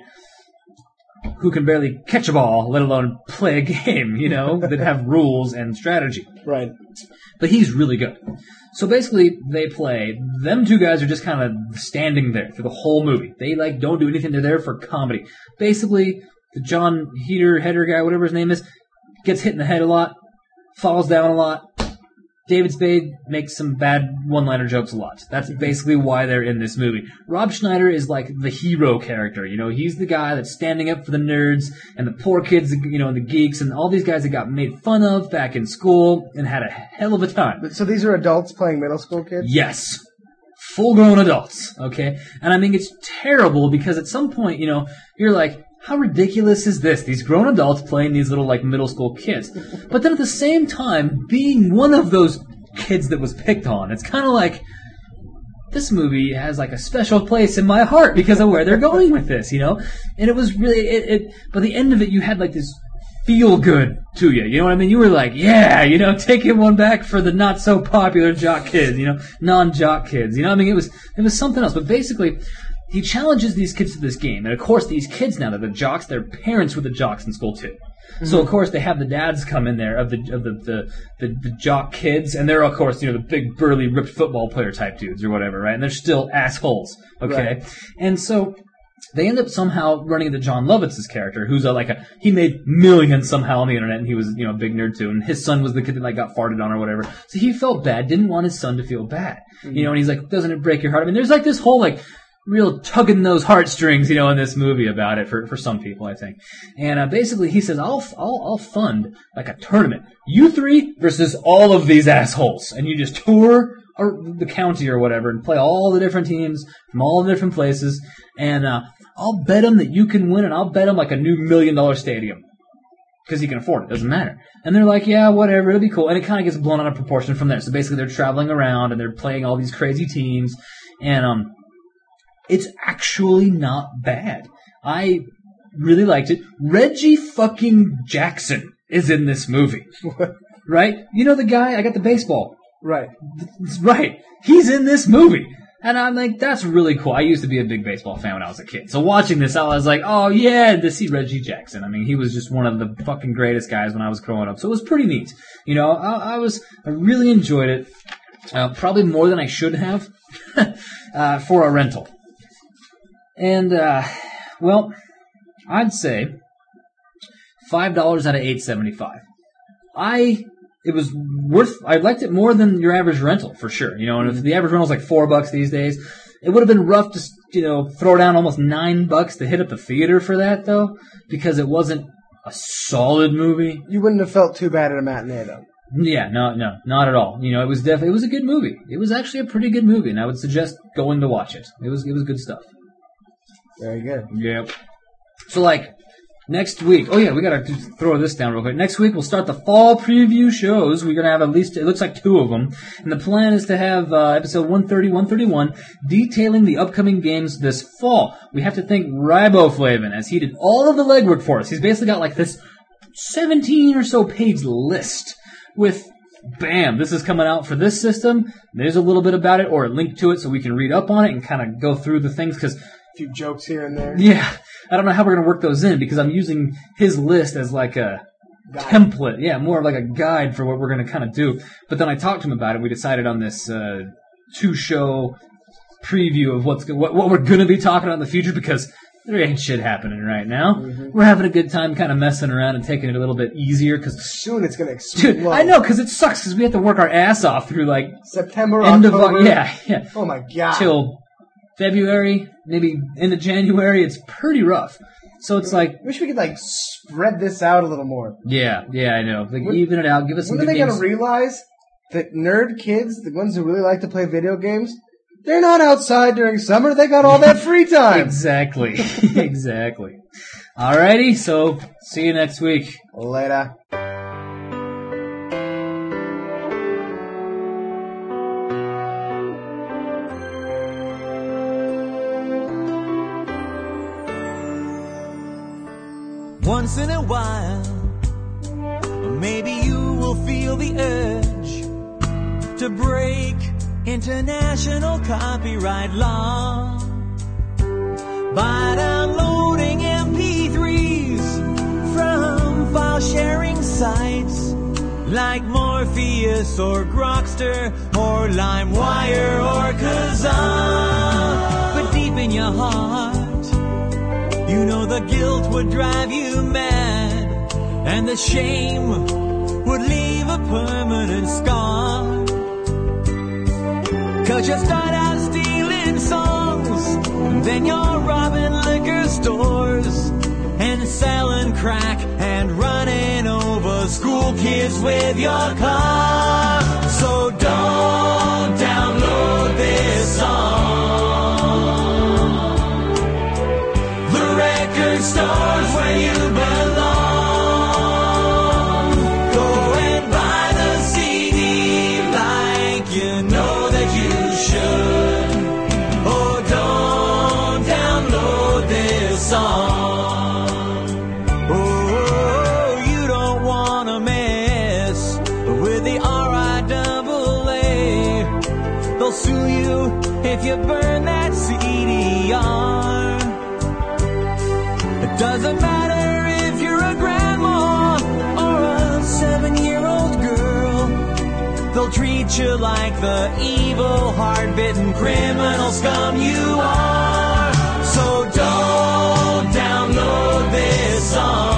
Who can barely catch a ball, let alone play a game, that have rules and strategy. Right. But he's really good. So basically, they play. Them 2 guys are just kind of standing there through the whole movie. They don't do anything. They're there for comedy. Basically, the John Heder guy, whatever his name is, gets hit in the head a lot, falls down a lot. David Spade makes some bad one-liner jokes a lot. That's basically why they're in this movie. Rob Schneider is like the hero character, he's the guy that's standing up for the nerds and the poor kids, and the geeks and all these guys that got made fun of back in school and had a hell of a time. So these are adults playing middle school kids? Yes. Full-grown adults, okay? And I mean, it's terrible because at some point, you're like, how ridiculous is this? These grown adults playing these little, like, middle school kids. But then at the same time, being one of those kids that was picked on, it's kind of like, this movie has, like, a special place in my heart because of where they're going with this, And it was really, by the end of it, you had, like, this feel good to you. You know what I mean? You were like, yeah, taking one back for the not so popular jock kids, non-jock kids. I mean, it was something else. But basically, he challenges these kids to this game. And of course, these kids now, they're the jocks, their parents were the jocks in school too. Mm-hmm. So of course, they have the dads come in there of the jock kids, and they're of course, the big burly ripped football player type dudes or whatever, right? And they're still assholes, okay? Right. And so they end up somehow running into John Lovitz's character, who's he made millions somehow on the internet, and he was, a big nerd too. And his son was the kid that like got farted on or whatever. So he felt bad, didn't want his son to feel bad, and he's like, doesn't it break your heart? I mean, there's like this whole like real tugging those heartstrings, in this movie about it for some people, I think. And basically, he says, I'll fund like a tournament, you 3 versus all of these assholes, and you just tour the county or whatever and play all the different teams from all the different places, and I'll bet them that you can win, and I'll bet them like a new $1 million stadium. Because he can afford it. Doesn't matter. And they're like, yeah, whatever, it'll be cool. And it kind of gets blown out of proportion from there. So basically they're traveling around and they're playing all these crazy teams. And it's actually not bad. I really liked it. Reggie fucking Jackson is in this movie. Right? The guy, I got the baseball. Right. Right. He's in this movie. And I'm like, that's really cool. I used to be a big baseball fan when I was a kid. So watching this, I was like, oh yeah, to see Reggie Jackson. I mean, he was just one of the fucking greatest guys when I was growing up. So it was pretty neat. I really enjoyed it. Probably more than I should have for a rental. And, well, I'd say $5 out of $8.75. I it was worth. I liked it more than your average rental for sure. You know, and if the average rental is like $4 these days, it would have been rough to throw down almost $9 to hit up the theater for that though, because it wasn't a solid movie. You wouldn't have felt too bad at a matinee though. Yeah, no, not at all. You know, it was a good movie. It was actually a pretty good movie, and I would suggest going to watch it. It was good stuff. Very good. Yep. So like next week, we gotta throw this down real quick. Next week we'll start the fall preview shows. We're gonna have at least, it looks like 2 of them. And the plan is to have episode 130, 131 detailing the upcoming games this fall. We have to thank Riboflavin, as he did all of the legwork for us. He's basically got like this 17 or so page list with, bam, this is coming out for this system. There's a little bit about it, or a link to it so we can read up on it and kind of go through the things, because A few jokes here and there. yeah, I don't know how we're going to work those in, because I'm using his list as like a template. Yeah, more of like a guide for what we're going to kind of do. But then I talked to him about it. We decided on this 2-show preview of what we're going to be talking about in the future, because there ain't shit happening right now. Mm-hmm. We're having a good time kind of messing around and taking it a little bit easier. Cause soon it's going to explode. Dude, I know, because it sucks, because we have to work our ass off through like September, end October. Of yeah. Oh my God. Till February, maybe end of January. It's pretty rough. So it's like, wish we could like spread this out a little more. Yeah, I know. Like even it out, give us some When good are they games. going to realize that nerd kids, the ones who really like to play video games, they're not outside during summer. They got all that free time. Exactly. Exactly. Alrighty, so see you next week. Later. Once in a while, maybe you will feel the urge to break international copyright law by downloading MP3s from file sharing sites like Morpheus or Grokster or LimeWire or Kazaa. But deep in your heart, you know the guilt would drive you mad, and the shame would leave a permanent scar. 'Cause you start out stealing songs, then you're robbing liquor stores and selling crack and running over school kids with your car. So don't download this song. The record store's where you belong. Go and buy the CD like you know that you should. Oh, don't download this song. Oh, you don't want to mess with the RIAA. They'll sue you if you burn that CDR. It doesn't matter if you're a grandma or a 7-year-old girl. They'll treat you like the evil, hard-bitten criminal scum you are. So don't download this song.